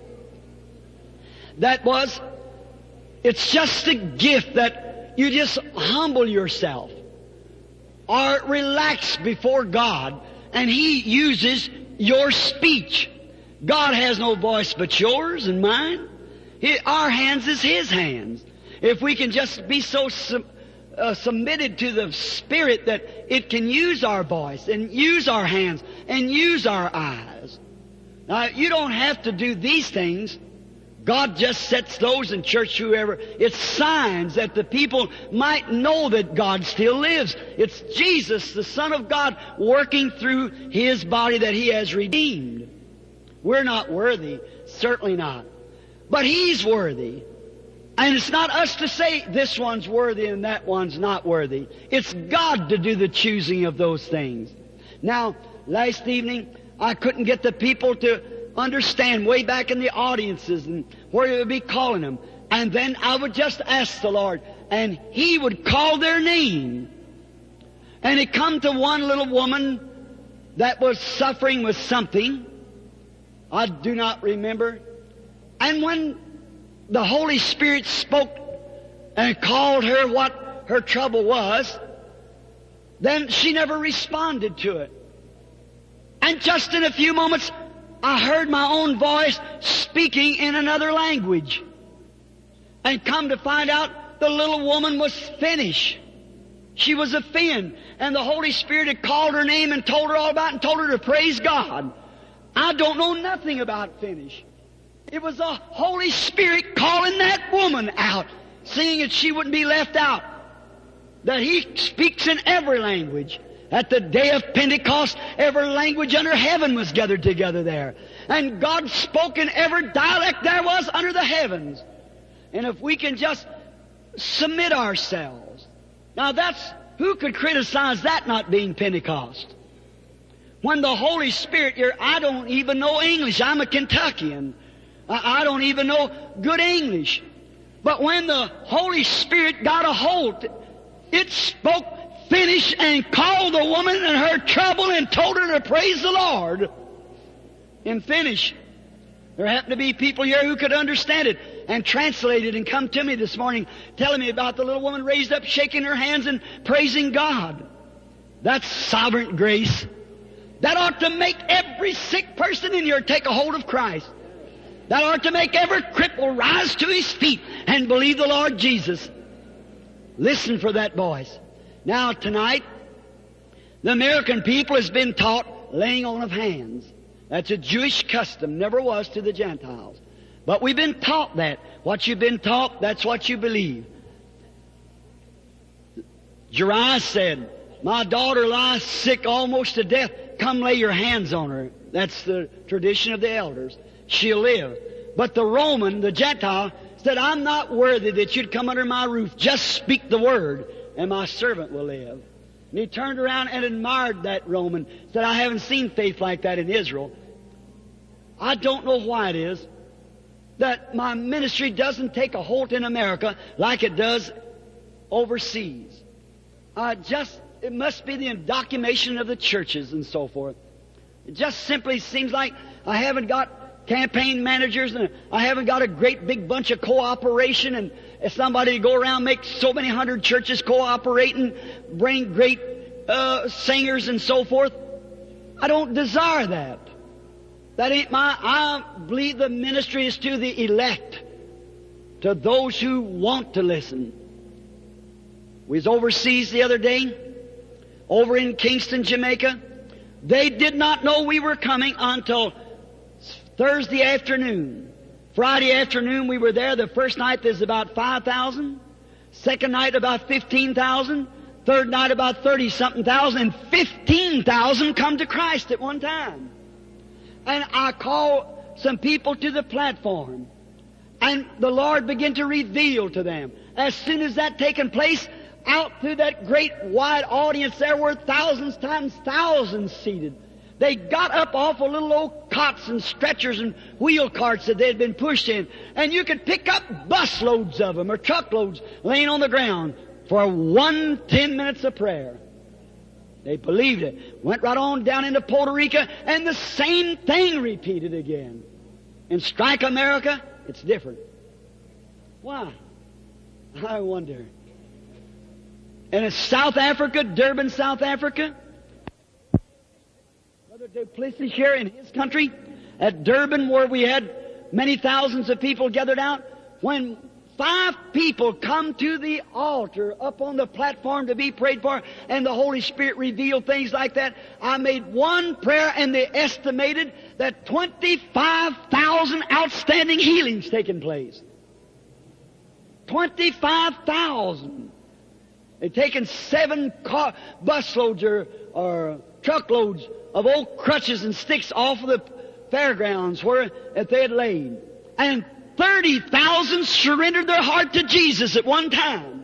It's just a gift that you just humble yourself or relax before God, and He uses your speech. God has no voice but yours and mine. Our hands is His hands. If we can just be so submitted to the Spirit that it can use our voice and use our hands and use our eyes. Now, you don't have to do these things. God just sets those in church, whoever. It's signs that the people might know that God still lives. It's Jesus, the Son of God, working through His body that He has redeemed. We're not worthy, certainly not. But He's worthy. And it's not us to say this one's worthy and that one's not worthy. It's God to do the choosing of those things. Now, last evening, I couldn't get the people to understand way back in the audiences and where you would be calling them. And then I would just ask the Lord, and He would call their name. And it come to one little woman that was suffering with something. I do not remember. And when the Holy Spirit spoke and called her what her trouble was, then she never responded to it. And just in a few moments, I heard my own voice speaking in another language. And come to find out, the little woman was Finnish. She was a Finn. And the Holy Spirit had called her name and told her all about it and told her to praise God. I don't know nothing about Finnish. It was the Holy Spirit calling that woman out, seeing that she wouldn't be left out. That He speaks in every language. At the day of Pentecost, every language under heaven was gathered together there. And God spoke in every dialect there was under the heavens. And if we can just submit ourselves. Now who could criticize that not being Pentecost? When the Holy Spirit, I don't even know English. I'm a Kentuckian. I don't even know good English. But when the Holy Spirit got a hold, it spoke Finnish and called the woman in her trouble and told her to praise the Lord in Finnish. There happened to be people here who could understand it and translate it and come to me this morning telling me about the little woman raised up, shaking her hands and praising God. That's sovereign grace. That ought to make every sick person in here take a hold of Christ. That ought to make every cripple rise to his feet and believe the Lord Jesus. Listen for that voice. Now tonight, the American people has been taught laying on of hands. That's a Jewish custom, never was to the Gentiles. But we've been taught that. What you've been taught, that's what you believe. Jairus said, my daughter lies sick almost to death. Come lay your hands on her. That's the tradition of the elders. She'll live. But the Roman, the Gentile, said, I'm not worthy that you'd come under my roof. Just speak the word, and my servant will live. And he turned around and admired that Roman. Said, I haven't seen faith like that in Israel. I don't know why it is that my ministry doesn't take a hold in America like it does overseas. It must be the indoctrination of the churches and so forth. It just simply seems like I haven't got campaign managers and I haven't got a great big bunch of cooperation and somebody to go around make so many hundred churches cooperating, bring great singers and so forth. I don't desire that. That ain't I believe the ministry is to the elect, to those who want to listen. We was overseas the other day, over in Kingston, Jamaica. They did not know we were coming until Thursday afternoon. Friday afternoon we were there. The first night there's about 5,000. Second night about 15,000. Third night about 30-something thousand. And 15,000 come to Christ at one time. And I called some people to the platform. And the Lord began to reveal to them. As soon as that taken place, out through that great wide audience there were thousands times thousands seated. They got up off of little old cots and stretchers and wheel carts that they had been pushed in. And you could pick up busloads of them or truckloads laying on the ground for 10 minutes of prayer. They believed it. Went right on down into Puerto Rico and the same thing repeated again. In Strike America, it's different. Why? I wonder. And in South Africa, Durban, South Africa, Brother Duplessis here in his country, at Durban where we had many thousands of people gathered out, when 5 people come to the altar up on the platform to be prayed for, and the Holy Spirit revealed things like that. I made one prayer and they estimated that 25,000 outstanding healings taking place. 25,000. They'd taken 7 busloads or truckloads of old crutches and sticks off of the fairgrounds where that they had laid. And 30,000 surrendered their heart to Jesus at one time.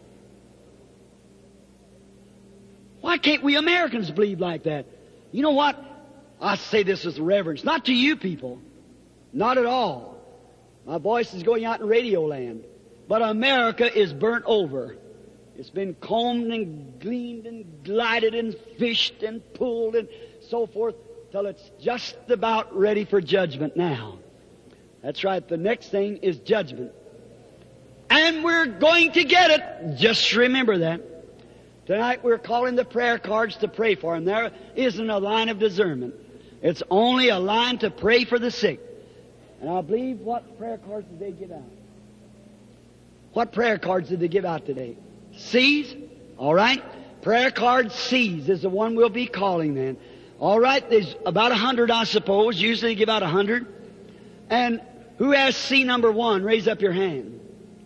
Why can't we Americans believe like that? You know what? I say this with reverence. Not to you people. Not at all. My voice is going out in radio land. But America is burnt over. It's been combed and gleaned and glided and fished and pulled and so forth till it's just about ready for judgment now. That's right. The next thing is judgment. And we're going to get it. Just remember that. Tonight we're calling the prayer cards to pray for them. There isn't a line of discernment. It's only a line to pray for the sick. And I believe, what prayer cards did they give out? What prayer cards did they give out today? C's? All right. Prayer card C's is the one we'll be calling then. All right. There's about 100, I suppose. Usually they give out 100. And who has C number 1? Raise up your hand.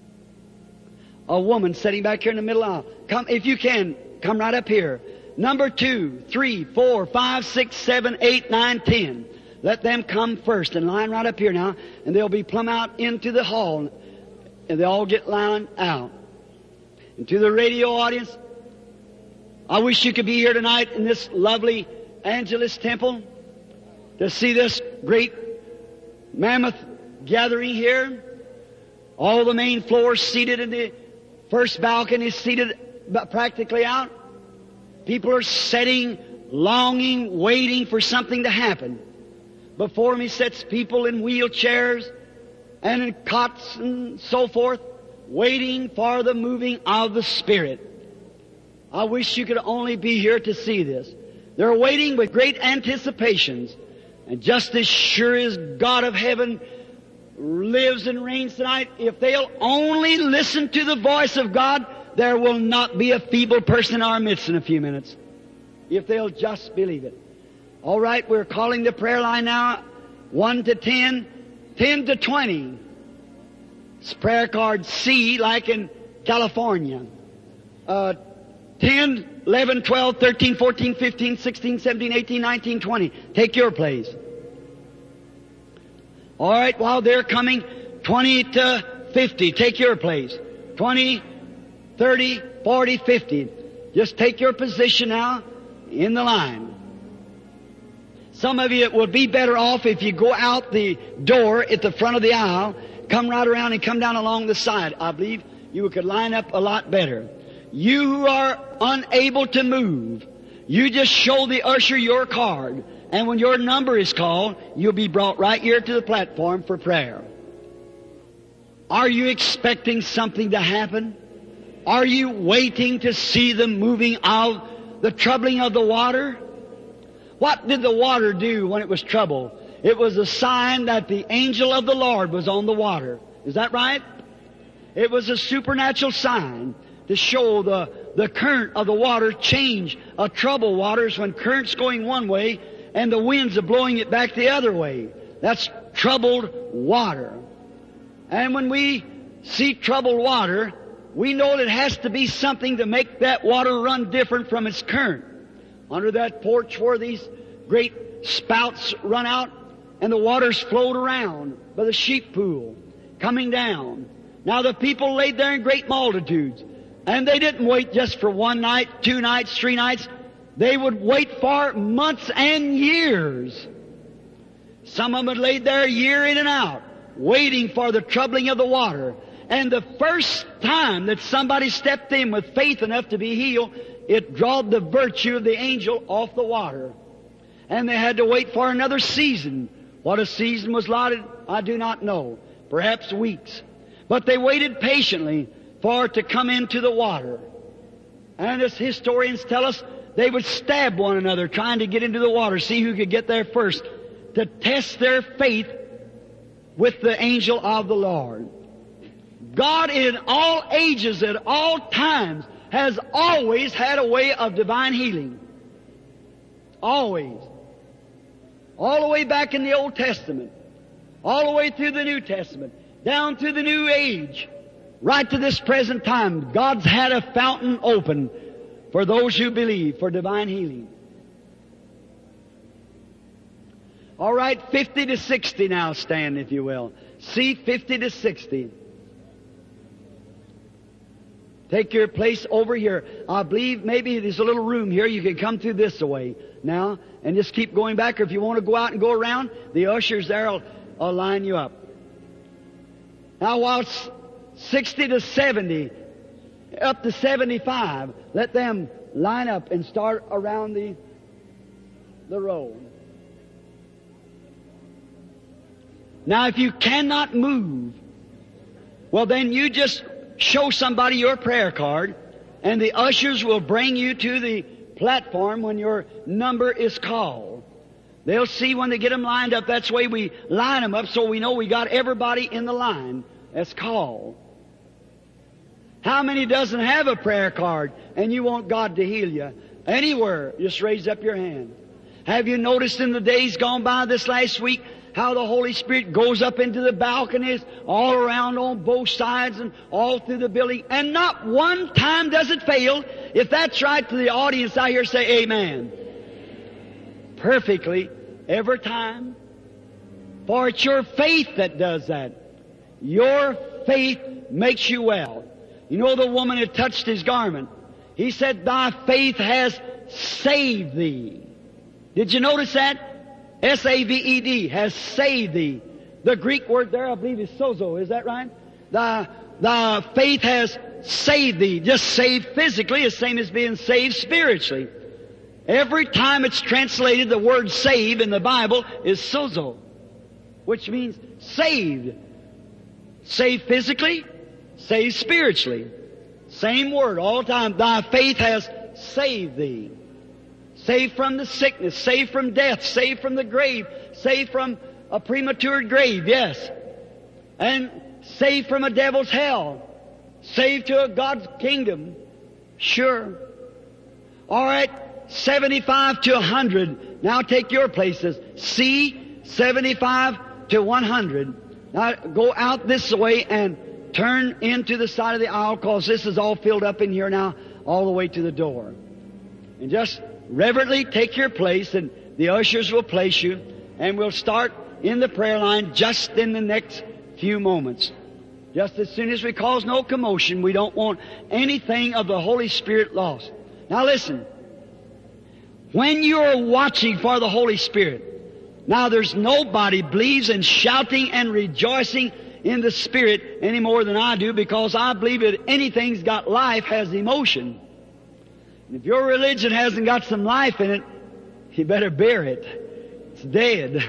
A woman sitting back here in the middle aisle. Come, if you can, come right up here. Number 2, 3, 4, 5, 6, 7, 8, 9, 10. Let them come first and line right up here now. And they'll be plumb out into the hall. And they all get lined out. And to the radio audience, I wish you could be here tonight in this lovely Angelus Temple to see this great mammoth gathering here. All the main floors seated in the first balcony, seated practically out. People are sitting, longing, waiting for something to happen. Before me sits people in wheelchairs and in cots and so forth, waiting for the moving of the Spirit. I wish you could only be here to see this. They're waiting with great anticipations. And just as sure as God of heaven lives and reigns tonight, if they'll only listen to the voice of God, there will not be a feeble person in our midst in a few minutes. If they'll just believe it. All right, we're calling the prayer line now. 1 to 10, 10 to 20. It's prayer card C, like in California. 10, 11, 12, 13, 14, 15, 16, 17, 18, 19, 20. Take your place. All right, while they're coming, 20 to 50. Take your place. 20, 30, 40, 50. Just take your position now in the line. Some of you, it would be better off if you go out the door at the front of the aisle, come right around and come down along the side. I believe you could line up a lot better. You who are unable to move, you just show the usher your card. And when your number is called, you'll be brought right here to the platform for prayer. Are you expecting something to happen? Are you waiting to see the moving of the troubling of the water? What did the water do when it was troubled? It was a sign that the angel of the Lord was on the water. Is that right? It was a supernatural sign to show the current of the water change. Troubled waters when current's going one way and the winds are blowing it back the other way. That's troubled water. And when we see troubled water, we know that it has to be something to make that water run different from its current. Under that porch where these great spouts run out and the waters flowed around by the sheep pool coming down. Now the people laid there in great multitudes, and they didn't wait just for 1 night, 2 nights, 3 nights. They would wait for months and years. Some of them had laid there a year in and out, waiting for the troubling of the water. And the first time that somebody stepped in with faith enough to be healed, it drawed the virtue of the angel off the water. And they had to wait for another season. What a season was allotted, I do not know. Perhaps weeks. But they waited patiently for it to come into the water. And as historians tell us, they would stab one another trying to get into the water, see who could get there first, to test their faith with the angel of the Lord. God in all ages, at all times, has always had a way of divine healing. Always. All the way back in the Old Testament. All the way through the New Testament. Down through the New Age. Right to this present time. God's had a fountain open for those who believe, for divine healing. All right, 50 to 60 now stand, if you will. See, 50 to 60. Take your place over here. I believe maybe there's a little room here. You can come through this way now and just keep going back. Or if you want to go out and go around, the ushers there will line you up. Now while 60 to 70, up to 75, let them line up and start around the row. Now if you cannot move, well then you just show somebody your prayer card, and the ushers will bring you to the platform when your number is called. They'll see when they get them lined up. That's the way we line them up, so we know we got everybody in the line that's called. How many doesn't have a prayer card and you want God to heal you? Anywhere, just raise up your hand. Have you noticed in the days gone by this last week how the Holy Spirit goes up into the balconies all around on both sides and all through the building, and not one time does it fail? If that's right, to the audience out here say amen. Perfectly, every time. For it's your faith that does that. Your faith makes you well. You know the woman who touched his garment. He said, thy faith has saved thee. Did you notice that? S-A-V-E-D, has saved thee. The Greek word there, I believe, is sozo. Is that right? Thy faith has saved thee. Just saved physically is the same as being saved spiritually. Every time it's translated, the word save in the Bible is sozo, which means saved. Saved physically, saved spiritually. Same word all the time. Thy faith has saved thee. Saved from the sickness, saved from death, saved from the grave, saved from a premature grave, yes. And saved from a devil's hell. Saved to a God's kingdom, sure. All right, 75 to 100. Now take your places. C, 75 to 100. Now go out this way and turn into the side of the aisle, because this is all filled up in here now, all the way to the door. And just reverently take your place, and the ushers will place you, and we'll start in the prayer line just in the next few moments. Just as soon as we cause no commotion, we don't want anything of the Holy Spirit lost. Now listen, when you're watching for the Holy Spirit, now there's nobody believes in shouting and rejoicing in the Spirit any more than I do, because I believe that anything's got life has emotion. If your religion hasn't got some life in it, you better bear it. It's dead.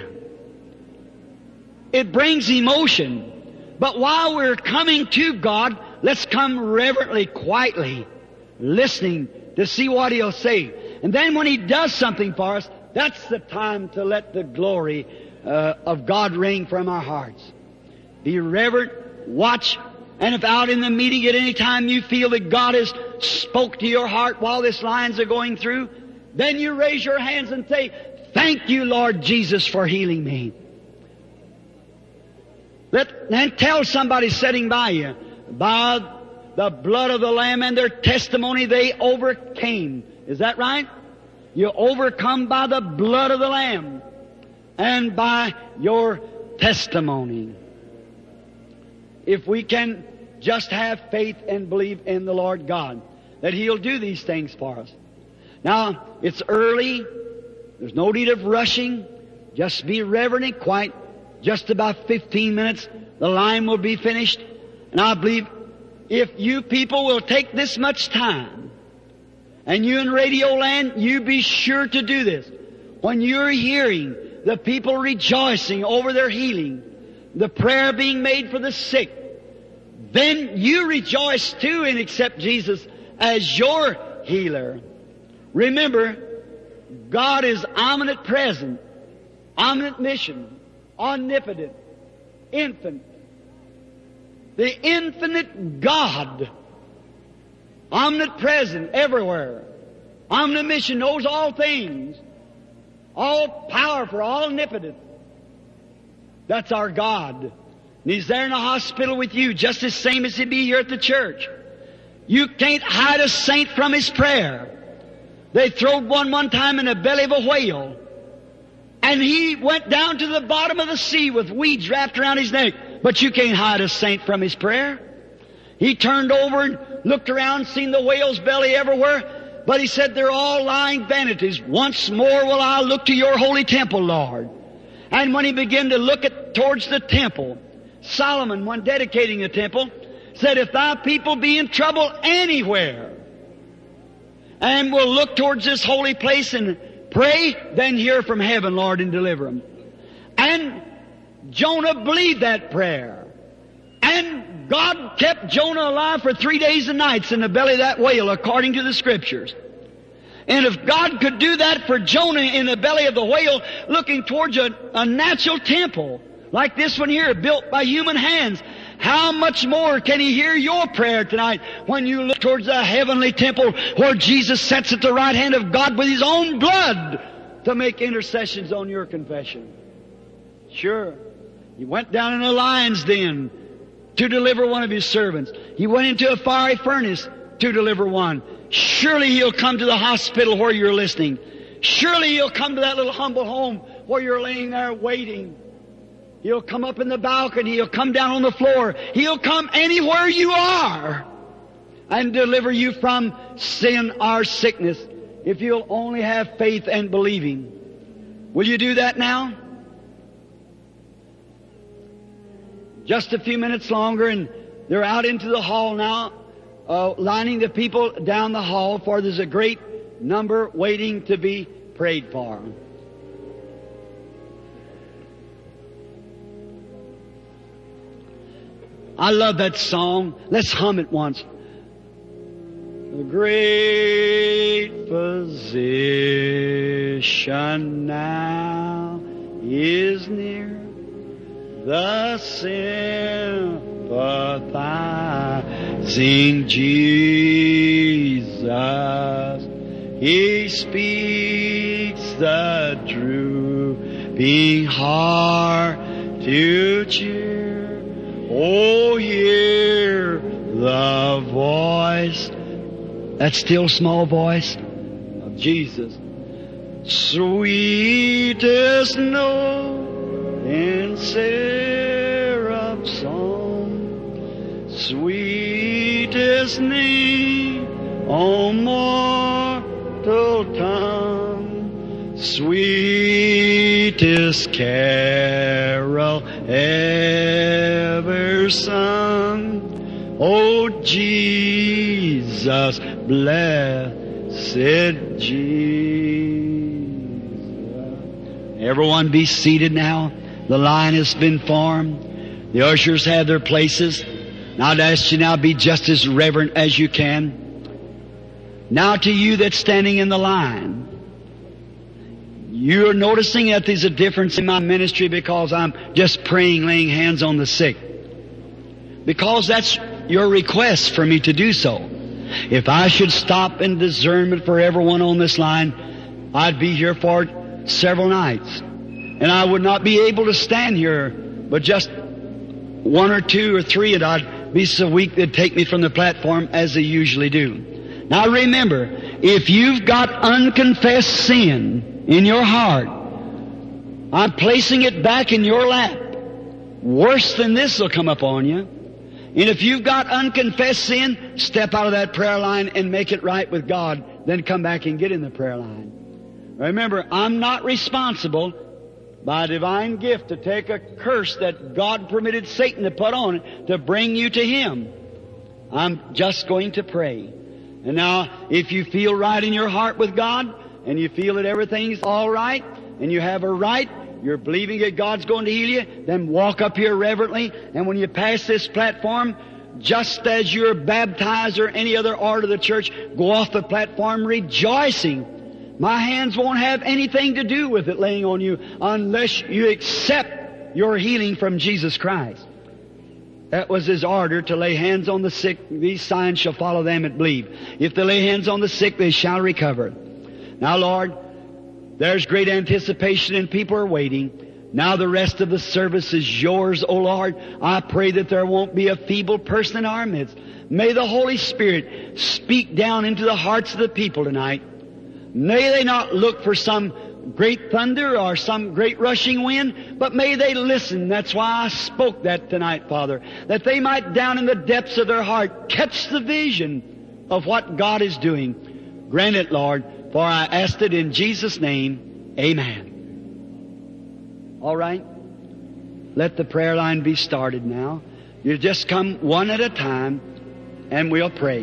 It brings emotion. But while we're coming to God, let's come reverently, quietly, listening to see what He'll say. And then when He does something for us, that's the time to let the glory of God ring from our hearts. Be reverent, watch, and if out in the meeting at any time you feel that God has spoke to your heart while these lines are going through, then you raise your hands and say, thank you, Lord Jesus, for healing me. Then tell somebody sitting by you, by the blood of the Lamb and their testimony they overcame. Is that right? You overcome by the blood of the Lamb and by your testimony. If we can just have faith and believe in the Lord God, that He'll do these things for us. Now, it's early. There's no need of rushing. Just be reverent and quiet. Just about 15 minutes, the line will be finished. And I believe if you people will take this much time, and you in Radio Land, you be sure to do this. When you're hearing the people rejoicing over their healing, the prayer being made for the sick, then you rejoice too and accept Jesus as your healer. Remember, God is omnipresent present, omniscient, omnipotent, infinite. The infinite God, omnipresent everywhere, omniscient, knows all things, all powerful, all omnipotent. That's our God. And He's there in the hospital with you, just the same as He'd be here at the church. You can't hide a saint from his prayer. They throwed one time in the belly of a whale, and he went down to the bottom of the sea with weeds wrapped around his neck. But you can't hide a saint from his prayer. He turned over and looked around, seen the whale's belly everywhere, but he said, they're all lying vanities. Once more will I look to your holy temple, Lord. And when he began to look towards the temple, Solomon, when dedicating the temple, said, if thy people be in trouble anywhere, and will look towards this holy place and pray, then hear from heaven, Lord, and deliver them. And Jonah believed that prayer. And God kept Jonah alive for 3 days and nights in the belly of that whale, according to the Scriptures. And if God could do that for Jonah in the belly of the whale, looking towards a natural temple, like this one here, built by human hands, how much more can He hear your prayer tonight when you look towards the heavenly temple where Jesus sits at the right hand of God with His own blood to make intercessions on your confession? Sure. He went down in a lion's den to deliver one of His servants. He went into a fiery furnace to deliver one. Surely He'll come to the hospital where you're listening. Surely He'll come to that little humble home where you're laying there waiting. He'll come up in the balcony. He'll come down on the floor. He'll come anywhere you are and deliver you from sin or sickness if you'll only have faith and believing. Will you do that now? Just a few minutes longer, and they're out into the hall now, lining the people down the hall, for there's a great number waiting to be prayed for. I love that song. Let's hum it once. The great physician now is near, the sympathizing Jesus. He speaks the drooping heart to cheer. Oh, hear the voice, that still small voice of Jesus. Sweetest note in seraph's song, sweetest name on mortal tongue, sweetest carol ever sung. Oh, Jesus, blessed Jesus. Everyone be seated now. The line has been formed. The ushers have their places. Now I'd ask you now be just as reverent as you can. Now to you that's standing in the line, you're noticing that there's a difference in my ministry because I'm just praying, laying hands on the sick. Because that's your request for me to do so. If I should stop in discernment for everyone on this line, I'd be here for several nights. And I would not be able to stand here but just one or two or three, and I'd be so weak they'd take me from the platform as they usually do. Now remember, if you've got unconfessed sin in your heart, I'm placing it back in your lap. Worse than this will come upon you. And if you've got unconfessed sin, step out of that prayer line and make it right with God. Then come back and get in the prayer line. Remember, I'm not responsible by a divine gift to take a curse that God permitted Satan to put on it to bring you to Him. I'm just going to pray. And now, if you feel right in your heart with God, and you feel that everything's all right, and you have a right, you're believing that God's going to heal you, then walk up here reverently, and when you pass this platform, just as you're baptized or any other order of the church, go off the platform rejoicing. My hands won't have anything to do with it laying on you unless you accept your healing from Jesus Christ. That was His order, to lay hands on the sick. These signs shall follow them that believe. If they lay hands on the sick, they shall recover. Now, Lord, there's great anticipation and people are waiting. Now the rest of the service is yours, O Lord. I pray that there won't be a feeble person in our midst. May the Holy Spirit speak down into the hearts of the people tonight. May they not look for some great thunder or some great rushing wind, but may they listen. That's why I spoke that tonight, Father, that they might down in the depths of their heart catch the vision of what God is doing. Grant it, Lord, for I asked it in Jesus' name. Amen. All right. let the prayer line be started now. You just come one at a time, and we'll pray.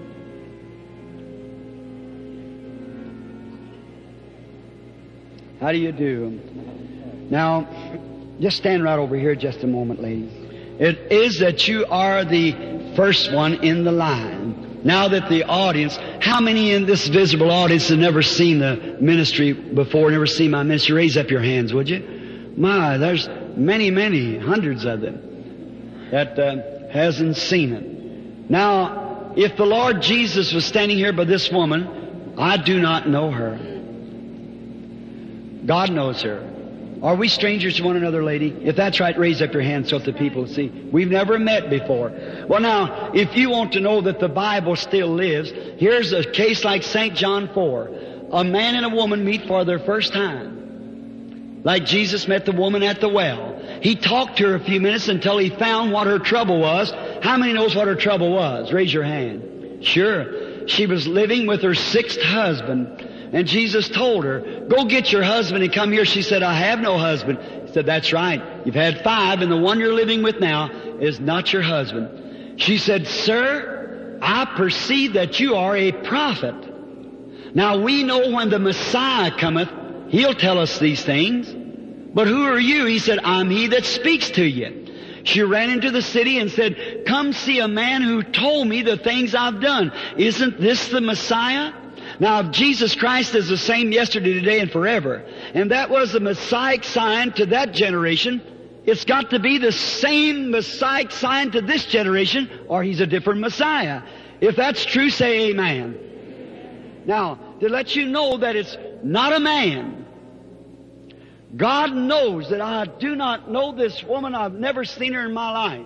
How do you do? Now, just stand right over here just a moment, ladies. It is that you are the first one in the line. Now that the audience, how many in this visible audience have never seen the ministry before, never seen my ministry? Raise up your hands, would you? My, there's many, hundreds of them that hasn't seen it. Now, if the Lord Jesus was standing here by this woman, I do not know her. God knows her. Are we strangers to one another, lady? If that's right, raise up your hand so that the people see. We've never met before. Well, now, if you want to know that the Bible still lives, here's a case like St. John 4. A man and a woman meet for their first time. Like Jesus met the woman at the well. He talked to her a few minutes until he found what her trouble was. How many knows what her trouble was? Raise your hand. Sure. She was living with her sixth husband. And Jesus told her, go get your husband and come here. She said, I have no husband. He said, that's right. You've had 5 and the one you're living with now is not your husband. She said, sir, I perceive that you are a prophet. Now we know when the Messiah cometh, He'll tell us these things. But who are you? He said, I'm he that speaks to you. She ran into the city and said, come see a man who told me the things I've done. Isn't this the Messiah? Now, if Jesus Christ is the same yesterday, today, and forever, and that was the Messiah sign to that generation, it's got to be the same Messiah sign to this generation, or He's a different Messiah. If that's true, say amen. Now, to let you know that it's not a man, God knows that I do not know this woman. I've never seen her in my life.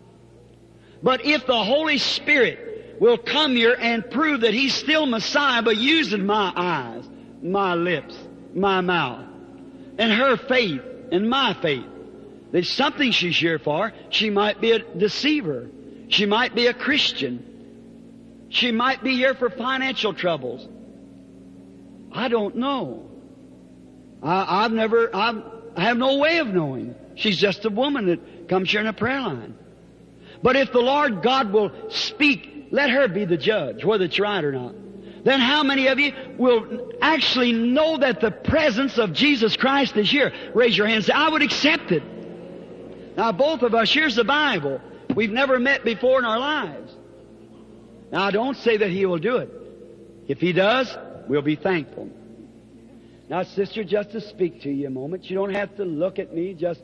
But if the Holy Spirit will come here and prove that He's still Messiah by using my eyes, my lips, my mouth, and her faith and my faith. There's something she's here for. She might be a deceiver. She might be a Christian. She might be here for financial troubles. I don't know. I have no way of knowing. She's just a woman that comes here in a prayer line. But if the Lord God will speak, let her be the judge, whether it's right or not. Then how many of you will actually know that the presence of Jesus Christ is here? Raise your hand and say, I would accept it. Now both of us, here's the Bible. We've never met before in our lives. Now I don't say that He will do it. If He does, we'll be thankful. Now sister, just to speak to you a moment, you don't have to look at me, just,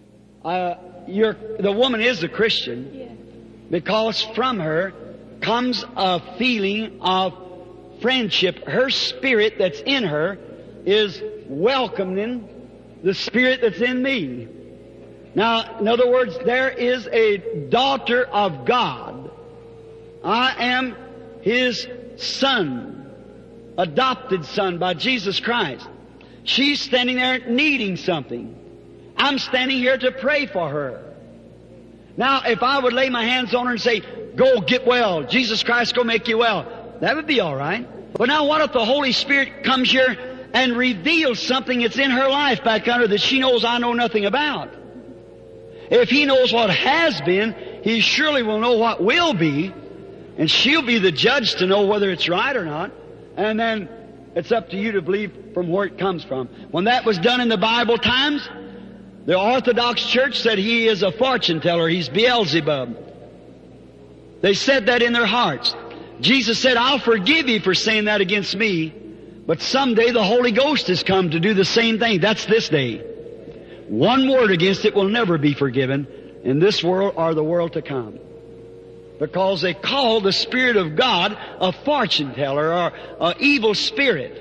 the woman is a Christian. Yes. Because from her comes a feeling of friendship. Her spirit that's in her is welcoming the spirit that's in me. Now, in other words, there is a daughter of God. I am His son, adopted son by Jesus Christ. She's standing there needing something. I'm standing here to pray for her. Now, if I would lay my hands on her and say, go get well, Jesus Christ go make you well, that would be all right. But now what if the Holy Spirit comes here and reveals something that's in her life back under that she knows I know nothing about? If He knows what has been, He surely will know what will be, and she'll be the judge to know whether it's right or not. And then it's up to you to believe from where it comes from. When that was done in the Bible times, the Orthodox Church said he is a fortune teller. He's Beelzebub. They said that in their hearts. Jesus said, I'll forgive you for saying that against me, but someday the Holy Ghost has come to do the same thing. That's this day. One word against it will never be forgiven in this world or the world to come. Because they call the Spirit of God a fortune teller or an evil spirit.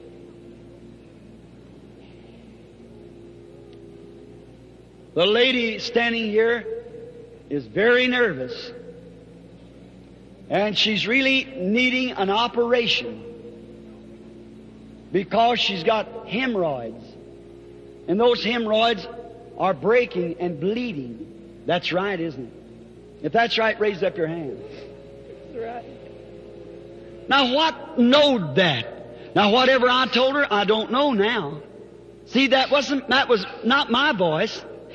The lady standing here is very nervous. And she's really needing an operation because she's got hemorrhoids. And those hemorrhoids are breaking and bleeding. That's right, isn't it? If that's right, raise up your hand. That's right. Now what knowed that? Now whatever I told her, I don't know now. See, that was not my voice.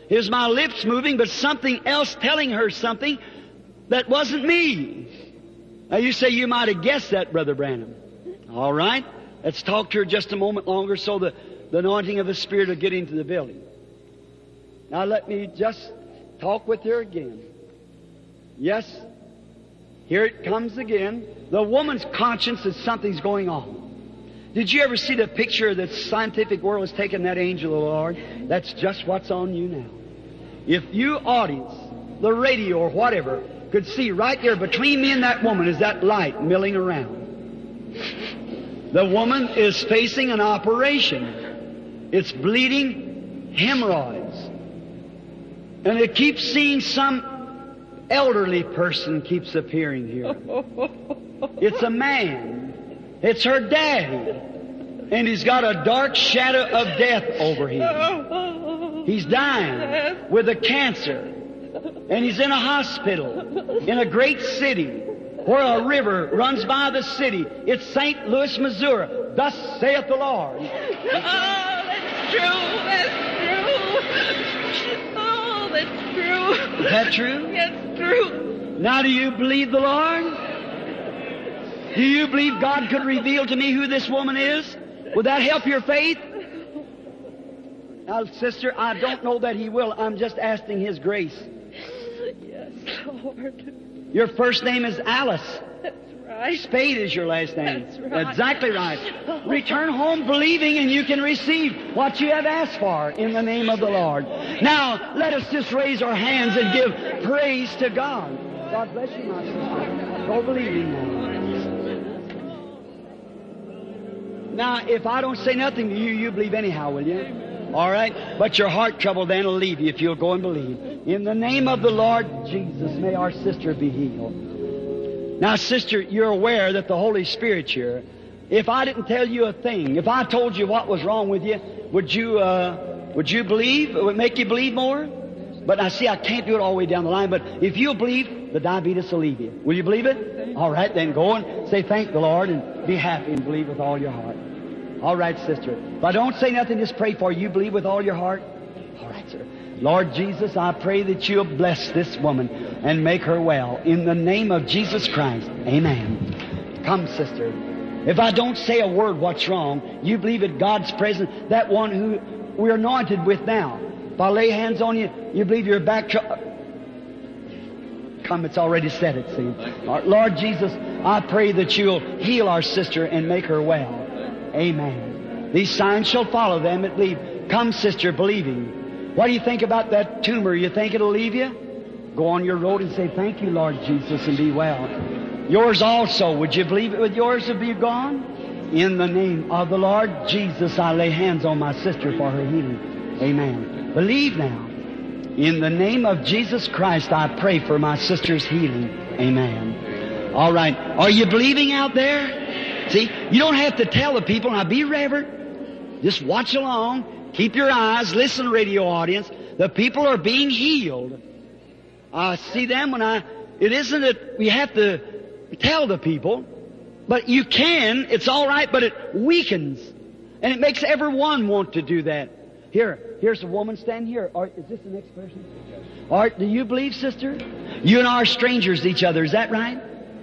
It was my lips moving, but something else telling her something that wasn't me. Now you say you might have guessed that, Brother Branham. All right. Let's talk to her just a moment longer so the anointing of the Spirit will get into the building. Now let me just talk with her again. Yes, here it comes again. The woman's conscience that something's going on. Did you ever see the picture that the scientific world has taken that angel of the Lord? That's just what's on you now. If you audience, the radio or whatever, could see right there between me and that woman is that light milling around. The woman is facing an operation. It's bleeding hemorrhoids. And it keeps seeing some elderly person keeps appearing here. It's a man. It's her daddy. And he's got a dark shadow of death over him. He's dying with a cancer. And he's in a hospital in a great city where a river runs by the city. It's St. Louis, Missouri. Thus saith the Lord. Oh, that's true. That's true. Oh, that's true. Is that true? Yes, true. Now do you believe the Lord? Do you believe God could reveal to me who this woman is? Would that help your faith? Now, sister, I don't know that He will. I'm just asking His grace. Yes, Lord. Your first name is Alice. That's right. Spade is your last name. That's right. Exactly right. Return home believing and you can receive what you have asked for in the name of the Lord. Now, let us just raise our hands and give praise to God. God bless you, my sister. Go believing now. Now, if I don't say nothing to you, you believe anyhow, will you? All right? But your heart trouble then will leave you if you'll go and believe. In the name of the Lord Jesus, may our sister be healed. Now, sister, you're aware that the Holy Spirit's here. If I didn't tell you a thing, if I told you what was wrong with you, would you believe? It would make you believe more? But I see I can't do it all the way down the line, but if you'll believe, the diabetes will leave you. Will you believe it? All right, then go and say thank the Lord and be happy and believe with all your heart. All right, sister. If I don't say nothing, just pray for you. Believe with all your heart. All right, sir. Lord Jesus, I pray that you'll bless this woman and make her well. In the name of Jesus Christ. Amen. Come, sister. If I don't say a word what's wrong, you believe that God's present, that one who we're anointed with now. If I lay hands on you, you believe you're back. Come, it's already said it, see. Lord Jesus, I pray that you'll heal our sister and make her well. Amen. These signs shall follow them that believe. Come, sister, believing. What do you think about that tumor? You think it'll leave you? Go on your road and say, thank you, Lord Jesus, and be well. Yours also. Would you believe it with yours to be gone? In the name of the Lord Jesus, I lay hands on my sister for her healing. Amen. Believe now. In the name of Jesus Christ, I pray for my sister's healing. Amen. All right. Are you believing out there? See, you don't have to tell the people. Now be reverent. Just watch along. Keep your eyes. Listen, radio audience. The people are being healed. I see them when it isn't that we have to tell the people, but you can. It's all right, but it weakens. And it makes everyone want to do that. Here's a woman standing here. Is this the next person? Do you believe, sister? You and I are strangers to each other. Is that right?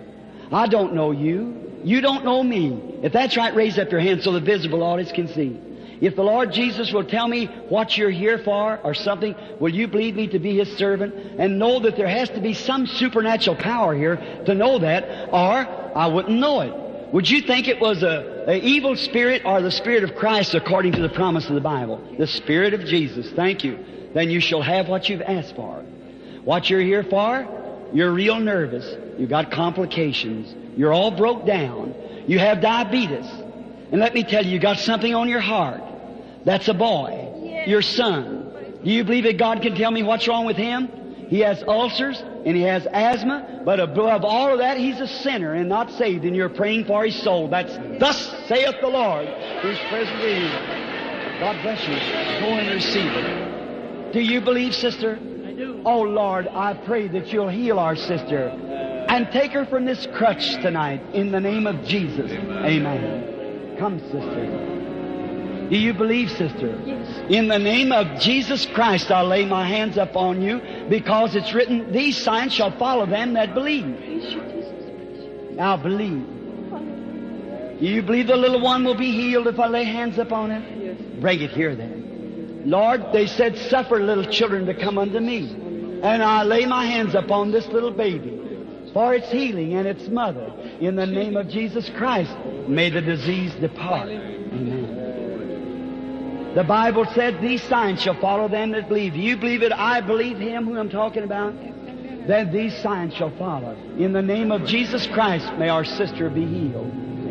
I don't know you. You don't know me. If that's right, raise up your hand so the visible audience can see. If the Lord Jesus will tell me what you're here for or something, will you believe me to be His servant and know that there has to be some supernatural power here to know that, or I wouldn't know it. Would you think it was an evil spirit or the Spirit of Christ according to the promise of the Bible? The Spirit of Jesus. Thank you. Then you shall have what you've asked for. What you're here for? You're real nervous. You've got complications. You're all broke down. You have diabetes. And let me tell you, you got something on your heart. That's a boy. Yes. Your son. Do you believe that God can tell me what's wrong with him? He has ulcers and he has asthma, but above all of that, he's a sinner and not saved, and you're praying for his soul. That's thus saith the Lord, who's present with you. God bless you. Go and receive it. Do you believe, sister? I do. Oh, Lord, I pray that you'll heal our sister and take her from this crutch tonight in the name of Jesus. Amen. Come, sister. Do you believe, sister? Yes. In the name of Jesus Christ, I'll lay my hands upon you, because it's written, these signs shall follow them that believe. Praise you, Jesus. Now believe. Do you believe the little one will be healed if I lay hands upon him? Yes. Bring it here then. Lord, they said, suffer little children to come unto me. And I lay my hands upon this little baby for its healing and its mother. In the name of Jesus Christ, may the disease depart. Amen. The Bible said, these signs shall follow them that believe. You believe it, I believe Him who I'm talking about. Then these signs shall follow. In the name of Jesus Christ, may our sister be healed.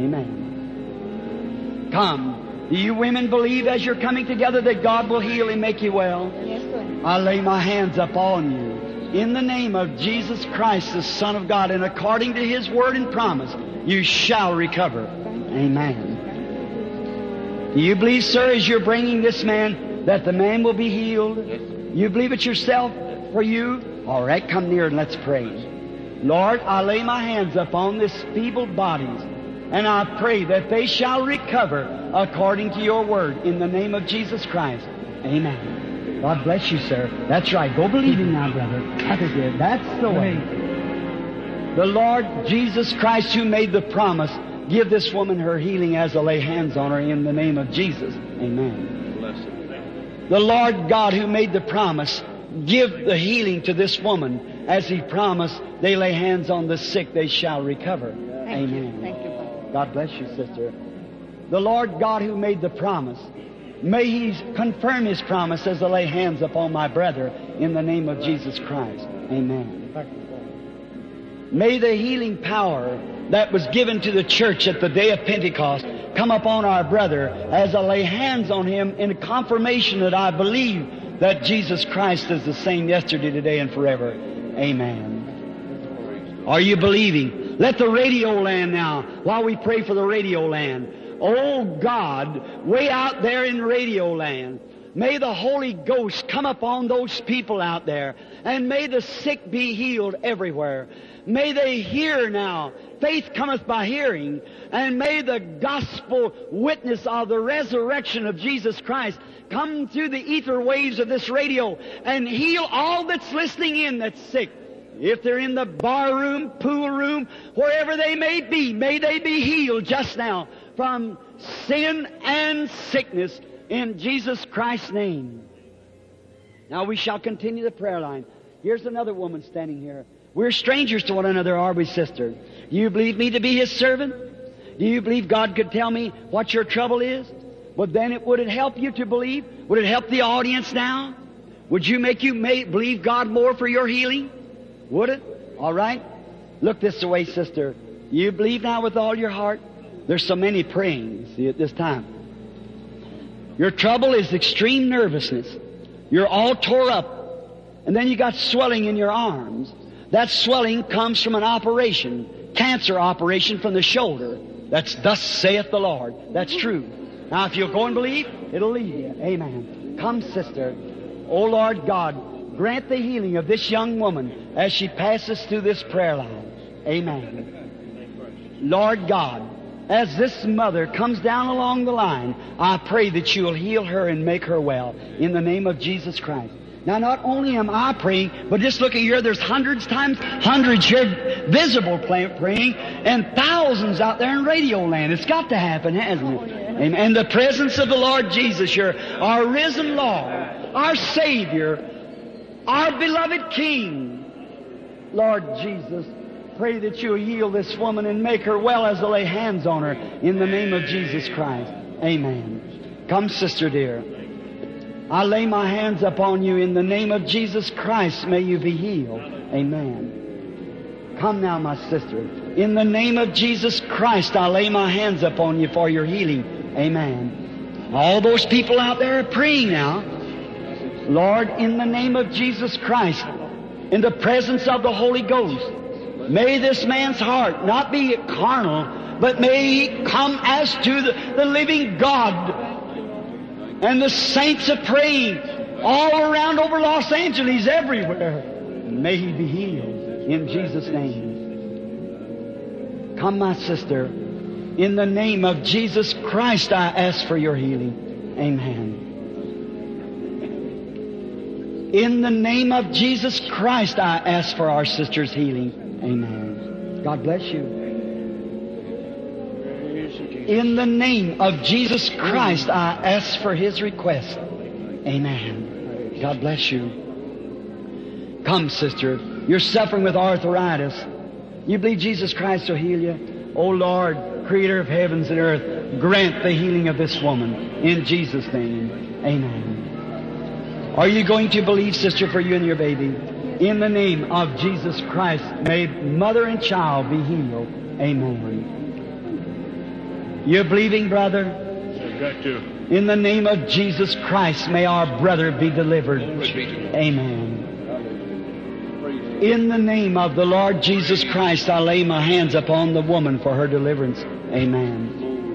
Amen. Come. Do you women believe as you're coming together that God will heal and make you well? Yes, Lord. I lay my hands upon you. In the name of Jesus Christ, the Son of God, and according to His word and promise, you shall recover. Amen. Do you believe, sir, as you're bringing this man, that the man will be healed? Yes. You believe it yourself for you? All right, come near and let's pray. Lord, I lay my hands upon this feeble bodies, and I pray that they shall recover according to your word, in the name of Jesus Christ. Amen. God bless you, sir. That's right. Go believing now, brother. That's the way. The Lord Jesus Christ, who made the promise, give this woman her healing as I lay hands on her in the name of Jesus. Amen. Blessed. The Lord God, who made the promise, give the healing to this woman as He promised. They lay hands on the sick, they shall recover. Amen. Thank you, Father. God bless you, sister. The Lord God, who made the promise, may He confirm His promise as I lay hands upon my brother in the name of Jesus Christ. Amen. May the healing power that was given to the church at the day of Pentecost come upon our brother as I lay hands on him in confirmation that I believe that Jesus Christ is the same yesterday, today, and forever. Amen. Are you believing? Let the radio land now, while we pray for the radio land. Oh God, way out there in radio land, may the Holy Ghost come upon those people out there, and may the sick be healed everywhere. May they hear now. Faith cometh by hearing. And may the gospel witness of the resurrection of Jesus Christ come through the ether waves of this radio and heal all that's listening in that's sick. If they're in the bar room, pool room, wherever they may be they healed just now from sin and sickness in Jesus Christ's name. Now we shall continue the prayer line. Here's another woman standing here. We're strangers to one another, are we, sister? Do you believe me to be His servant? Do you believe God could tell me what your trouble is? Well, then would it help you to believe? Would it help the audience now? Would you make you believe God more for your healing? Would it? All right. Look this way, sister. You believe now with all your heart? There's so many praying, see, at this time. Your trouble is extreme nervousness. You're all tore up. And then you got swelling in your arms. That swelling comes from an operation, cancer operation from the shoulder. That's thus saith the Lord. That's true. Now, if you'll go and believe, it'll lead you. Amen. Come, sister. O Lord God, grant the healing of this young woman as she passes through this prayer line. Amen. Lord God, as this mother comes down along the line, I pray that you'll heal her and make her well in the name of Jesus Christ. Now, not only am I praying, but just look at here, there's hundreds times hundreds here visible praying, and thousands out there in radio land. It's got to happen, hasn't it? Amen. And the presence of the Lord Jesus here, our risen Lord, our Savior, our beloved King. Lord Jesus, pray that you'll heal this woman and make her well as I lay hands on her in the name of Jesus Christ. Amen. Come, sister dear. I lay my hands upon you in the name of Jesus Christ. May you be healed. Amen. Come now, my sister. In the name of Jesus Christ, I lay my hands upon you for your healing. Amen. All those people out there are praying now. Lord, in the name of Jesus Christ, in the presence of the Holy Ghost, may this man's heart not be carnal, but may he come as to the living God. And the saints are praying all around over Los Angeles, everywhere. May he be healed in Jesus' name. Come, my sister. In the name of Jesus Christ, I ask for your healing. Amen. In the name of Jesus Christ, I ask for our sister's healing. Amen. God bless you. In the name of Jesus Christ, I ask for his request. Amen. God bless you. Come, sister. You're suffering with arthritis. You believe Jesus Christ will heal you? Oh Lord, Creator of heavens and earth, grant the healing of this woman. In Jesus' name. Amen. Are you going to believe, sister, for you and your baby? In the name of Jesus Christ, may mother and child be healed. Amen. You're believing, brother? I've got to. In the name of Jesus Christ, may our brother be delivered. Amen. In the name of the Lord Jesus Christ, I lay my hands upon the woman for her deliverance. Amen.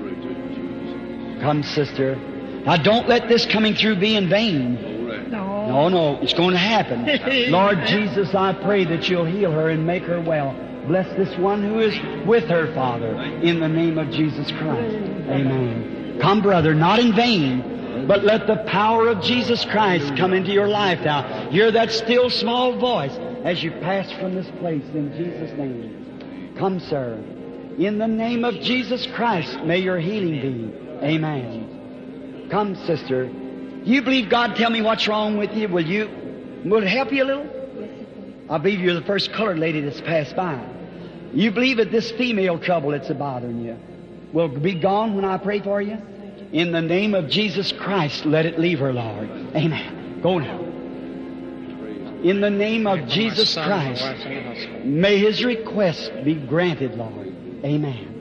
Come, sister. Now don't let this coming through be in vain. No, it's going to happen. Lord Jesus, I pray that you'll heal her and make her well. Bless this one who is with her, Father, in the name of Jesus Christ. Amen. Come, brother, not in vain, but let the power of Jesus Christ come into your life now. Hear that still small voice as you pass from this place in Jesus' name. Come, sir. In the name of Jesus Christ, may your healing be. Amen. Come, sister. You believe God? Tell me what's wrong with you. Will it help you a little? I believe you're the first colored lady that's passed by. You believe that this female trouble that's bothering you will be gone when I pray for you? In the name of Jesus Christ, let it leave her, Lord. Amen. Go now. In the name of Jesus Christ, may his request be granted, Lord. Amen.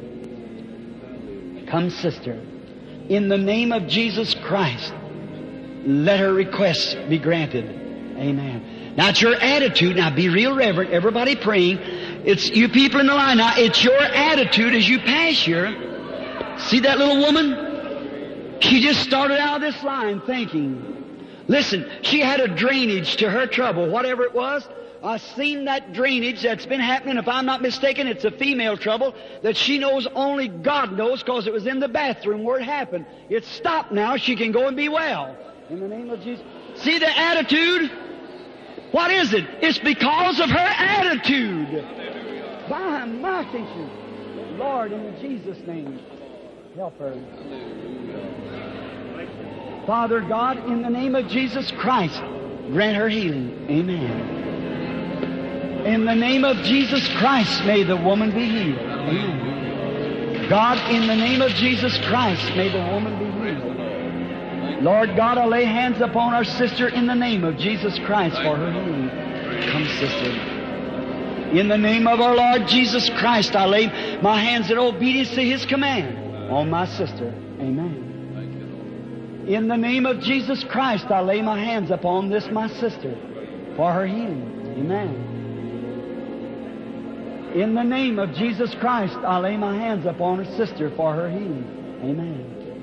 Come, sister. In the name of Jesus Christ, let her request be granted. Amen. Now it's your attitude. Now be real reverent. Everybody praying. It's you people in the line. Now it's your attitude as you pass here. See that little woman? She just started out of this line thinking. Listen, she had a drainage to her trouble, whatever it was. I've seen that drainage that's been happening. If I'm not mistaken, it's a female trouble that she knows only God knows because it was in the bathroom where it happened. It's stopped now. She can go and be well. In the name of Jesus. See the attitude? What is it? It's because of her attitude. By my teaching. Lord, in Jesus' name, help her. Father God, in the name of Jesus Christ, grant her healing. Amen. In the name of Jesus Christ, may the woman be healed. Amen. God, in the name of Jesus Christ, may the woman be healed. Lord God, I lay hands upon our sister in the name of Jesus Christ for her healing. Come, sister. In the name of our Lord Jesus Christ, I lay my hands in obedience to his command on my sister. Amen. In the name of Jesus Christ, I lay my hands upon this, my sister, for her healing. Amen. In the name of Jesus Christ, I lay my hands upon her sister for her healing. Amen.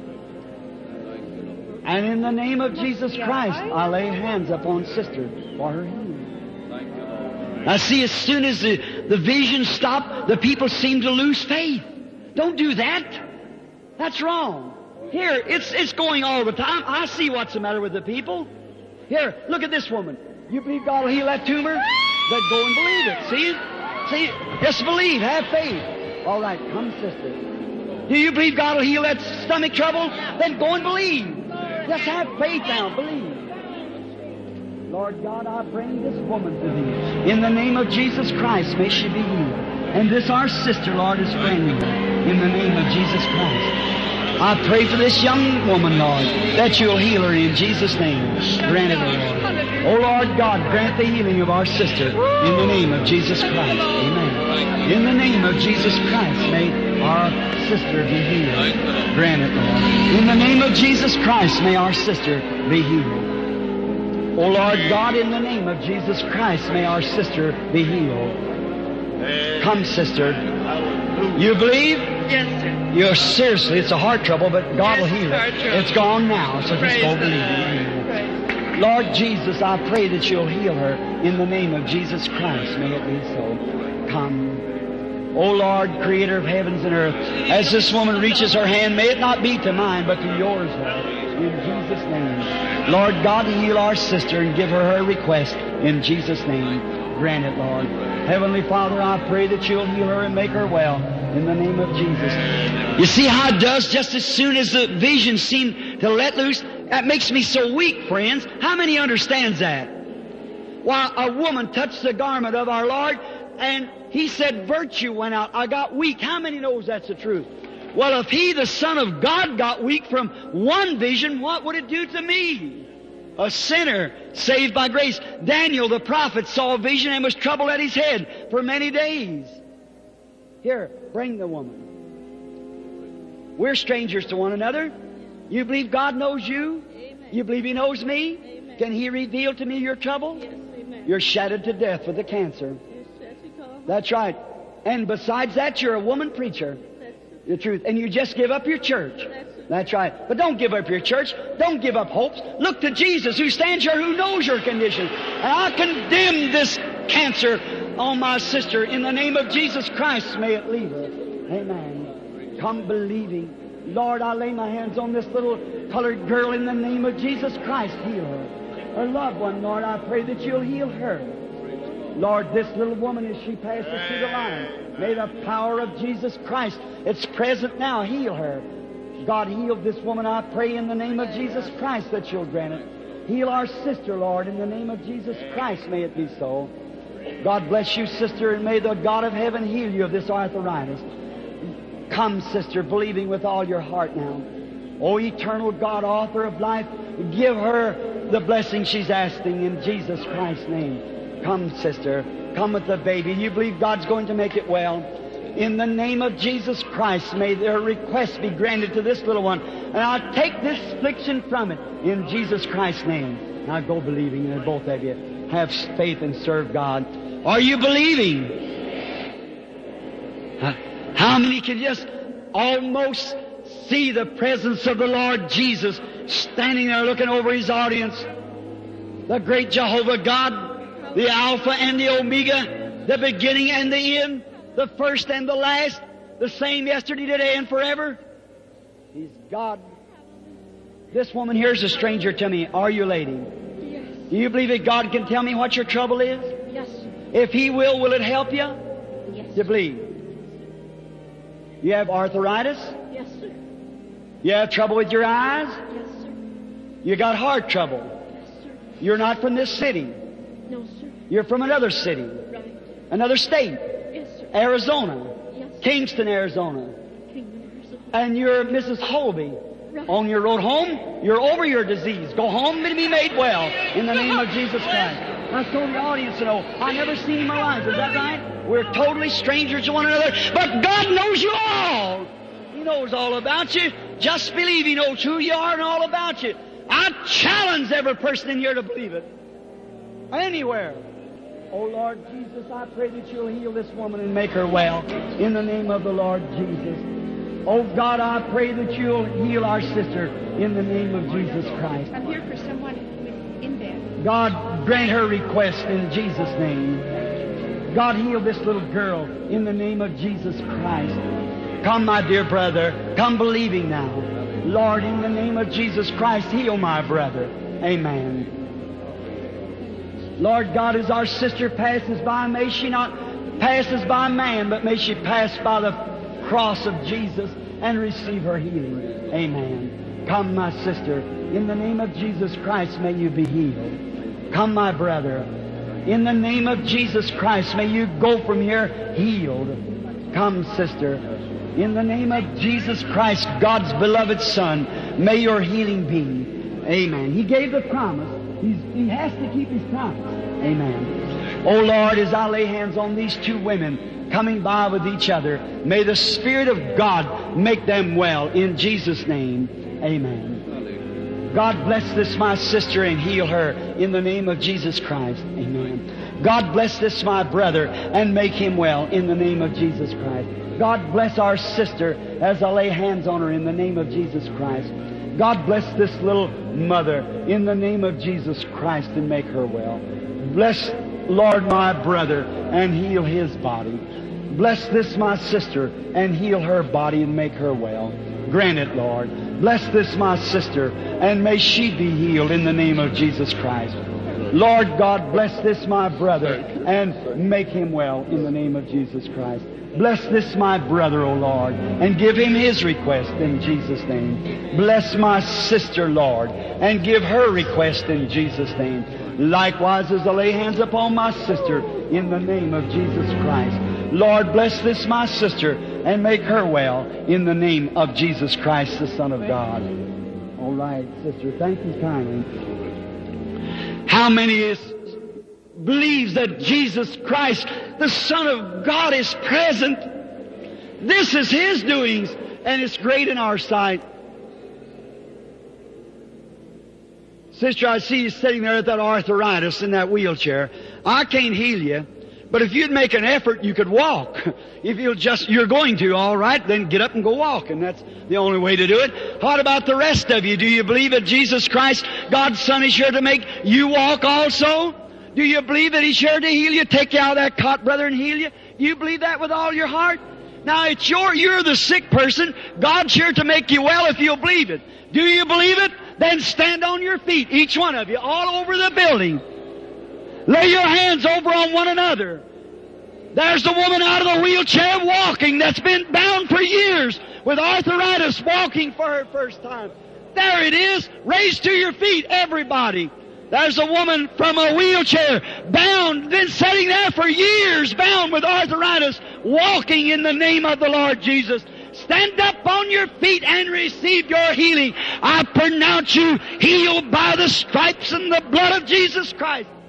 And in the name of Jesus Christ, I lay hands upon sister for her healing. Now see, as soon as the vision stopped, the people seemed to lose faith. Don't do that. That's wrong. Here, it's going all the time. I see what's the matter with the people. Here, look at this woman. You believe God will heal that tumor? Then go and believe it. See? Just believe. Have faith. All right, come, sister. Do you believe God will heal that stomach trouble? Then go and believe. Just have faith now. Believe. Lord God, I bring this woman to Thee. In the name of Jesus Christ, may she be healed. And this our sister, Lord, is praying in the name of Jesus Christ. I pray for this young woman, Lord, that You'll heal her in Jesus' name. Grant it, Lord. Oh, Lord God, grant the healing of our sister in the name of Jesus Christ. Amen. In the name of Jesus Christ, may our sister be healed. Grant it, Lord. In the name of Jesus Christ, may our sister be healed. Oh, Lord God, in the name of Jesus Christ, may our sister be healed. Come, sister. You believe? Yes, sir. You're seriously, it's a heart trouble, but God will heal it. heart trouble. It's gone now, so just Praise go the believe Lord. it. Praise. Lord Jesus, I pray that You'll heal her in the name of Jesus Christ. May it be so. Come. O Lord, Creator of heavens and earth, as this woman reaches her hand, may it not be to mine, but to yours, Lord. In Jesus' name. Lord God, heal our sister and give her her request. In Jesus' name. Grant it, Lord. Heavenly Father, I pray that you'll heal her and make her well. In the name of Jesus. You see how it does just as soon as the vision seemed to let loose? That makes me so weak, friends. How many understands that? Why, a woman touched the garment of our Lord, and He said virtue went out. I got weak. How many knows that's the truth? Well, if He, the Son of God, got weak from one vision, what would it do to me? A sinner saved by grace. Daniel, the prophet, saw a vision and was troubled at his head for many days. Here, bring the woman. We're strangers to one another. You believe God knows you? Amen. You believe He knows me? Amen. Can He reveal to me your trouble? Yes, amen. You're shattered to death with the cancer. Yes, that's it, God. That's right. And besides that, you're a woman preacher. That's The truth. And you just give up your church. it. That's right. But don't give up your church. Don't give up hopes. Look to Jesus who stands here, who knows your condition. And I condemn this cancer on my sister. In the name of Jesus Christ, may it leave her. Amen. Come believing. Lord, I lay my hands on this little colored girl in the name of Jesus Christ. Heal her. Her loved one, Lord, I pray that you'll heal her. Lord, this little woman, as she passes through the line, may the power of Jesus Christ, it's present now, heal her. God, heal this woman, I pray, in the name of Jesus Christ, that you'll grant it. Heal our sister, Lord, in the name of Jesus Christ, may it be so. God bless you, sister, and may the God of heaven heal you of this arthritis. Come, sister, believing with all your heart now. O eternal God, author of life, give her the blessing she's asking in Jesus Christ's name. Come, sister. Come with the baby. You believe God's going to make it well. In the name of Jesus Christ, may their request be granted to this little one. And I'll take this affliction from it in Jesus Christ's name. Now go believing, and both of you have faith and serve God. Are you believing? How many can just almost see the presence of the Lord Jesus standing there looking over His audience? The great Jehovah God, the Alpha and the Omega, the beginning and the end, the first and the last, the same yesterday, today, and forever. He's God. This woman here is a stranger to me. Are you, lady? Yes. Do you believe that God can tell me what your trouble is? Yes, sir. If He will it help you? Yes. To believe. You have arthritis? Yes, sir. You have trouble with your eyes? Yes, sir. You got heart trouble. Yes, sir. You're not from this city. No, sir. You're from another city, Right. another state, Yes, sir. Arizona, Yes, sir. Kingston, Arizona. Kingdom, Arizona. And you're Mrs. Holby. Right. On your road home, you're over your disease. Go home and be made well in the name of Jesus Christ. I told the audience to know, I never seen in my life. Is that right? We're totally strangers to one another, but God knows you all. He knows all about you. Just believe He knows who you are and all about you. I challenge every person in here to believe it. Anywhere. Oh, Lord Jesus, I pray that you'll heal this woman and make her well in the name of the Lord Jesus. Oh, God, I pray that you'll heal our sister in the name of Jesus Christ. I'm here for someone who's in bed. God, grant her request in Jesus' name. God, heal this little girl in the name of Jesus Christ. Come, my dear brother. Come believing now. Lord, in the name of Jesus Christ, heal my brother. Amen. Lord God, as our sister passes by, may she not passes by man, but may she pass by the cross of Jesus and receive her healing. Amen. Come, my sister. In the name of Jesus Christ, may you be healed. Come, my brother. In the name of Jesus Christ, may you go from here healed. Come, sister. In the name of Jesus Christ, God's beloved Son, may your healing be. Amen. He gave the promise. He has to keep His promise. Amen. Oh, Lord, as I lay hands on these two women coming by with each other, may the Spirit of God make them well in Jesus' name. Amen. God bless this my sister and heal her in the name of Jesus Christ. Amen. God bless this my brother and make him well in the name of Jesus Christ. God bless our sister as I lay hands on her in the name of Jesus Christ. God bless this little mother in the name of Jesus Christ and make her well. Bless, Lord, my brother and heal his body. Bless this my sister and heal her body and make her well. Grant it, Lord. Bless this my sister and may she be healed in the name of Jesus Christ. Lord God, bless this my brother and make him well in the name of Jesus Christ. Bless this my brother, O Lord, and give him his request in Jesus' name. Bless my sister, Lord, and give her request in Jesus' name. Likewise, as I lay hands upon my sister in the name of Jesus Christ. Lord, bless this my sister and make her well in the name of Jesus Christ, the Son of God. All right, sister, thank you kindly. How many believes that Jesus Christ, the Son of God, is present? This is His doings, and it's great in our sight. Sister, I see you sitting there with that arthritis in that wheelchair. I can't heal you, but if you'd make an effort, you could walk. If you're going to, all right, then get up and go walk, and that's the only way to do it. What about the rest of you? Do you believe that Jesus Christ, God's Son, is here to make you walk also? Do you believe that He's here to heal you, take you out of that cot, brother, and heal you? Do you believe that with all your heart? Now, you're the sick person. God's here to make you well if you'll believe it. Do you believe it? Then stand on your feet, each one of you, all over the building. Lay your hands over on one another. There's the woman out of the wheelchair walking that's been bound for years with arthritis, walking for her first time. There it is. Raise to your feet, everybody. There's a woman from a wheelchair, bound, been sitting there for years, bound with arthritis, walking in the name of the Lord Jesus. Stand up on your feet and receive your healing. I pronounce you healed by the stripes and the blood of Jesus Christ.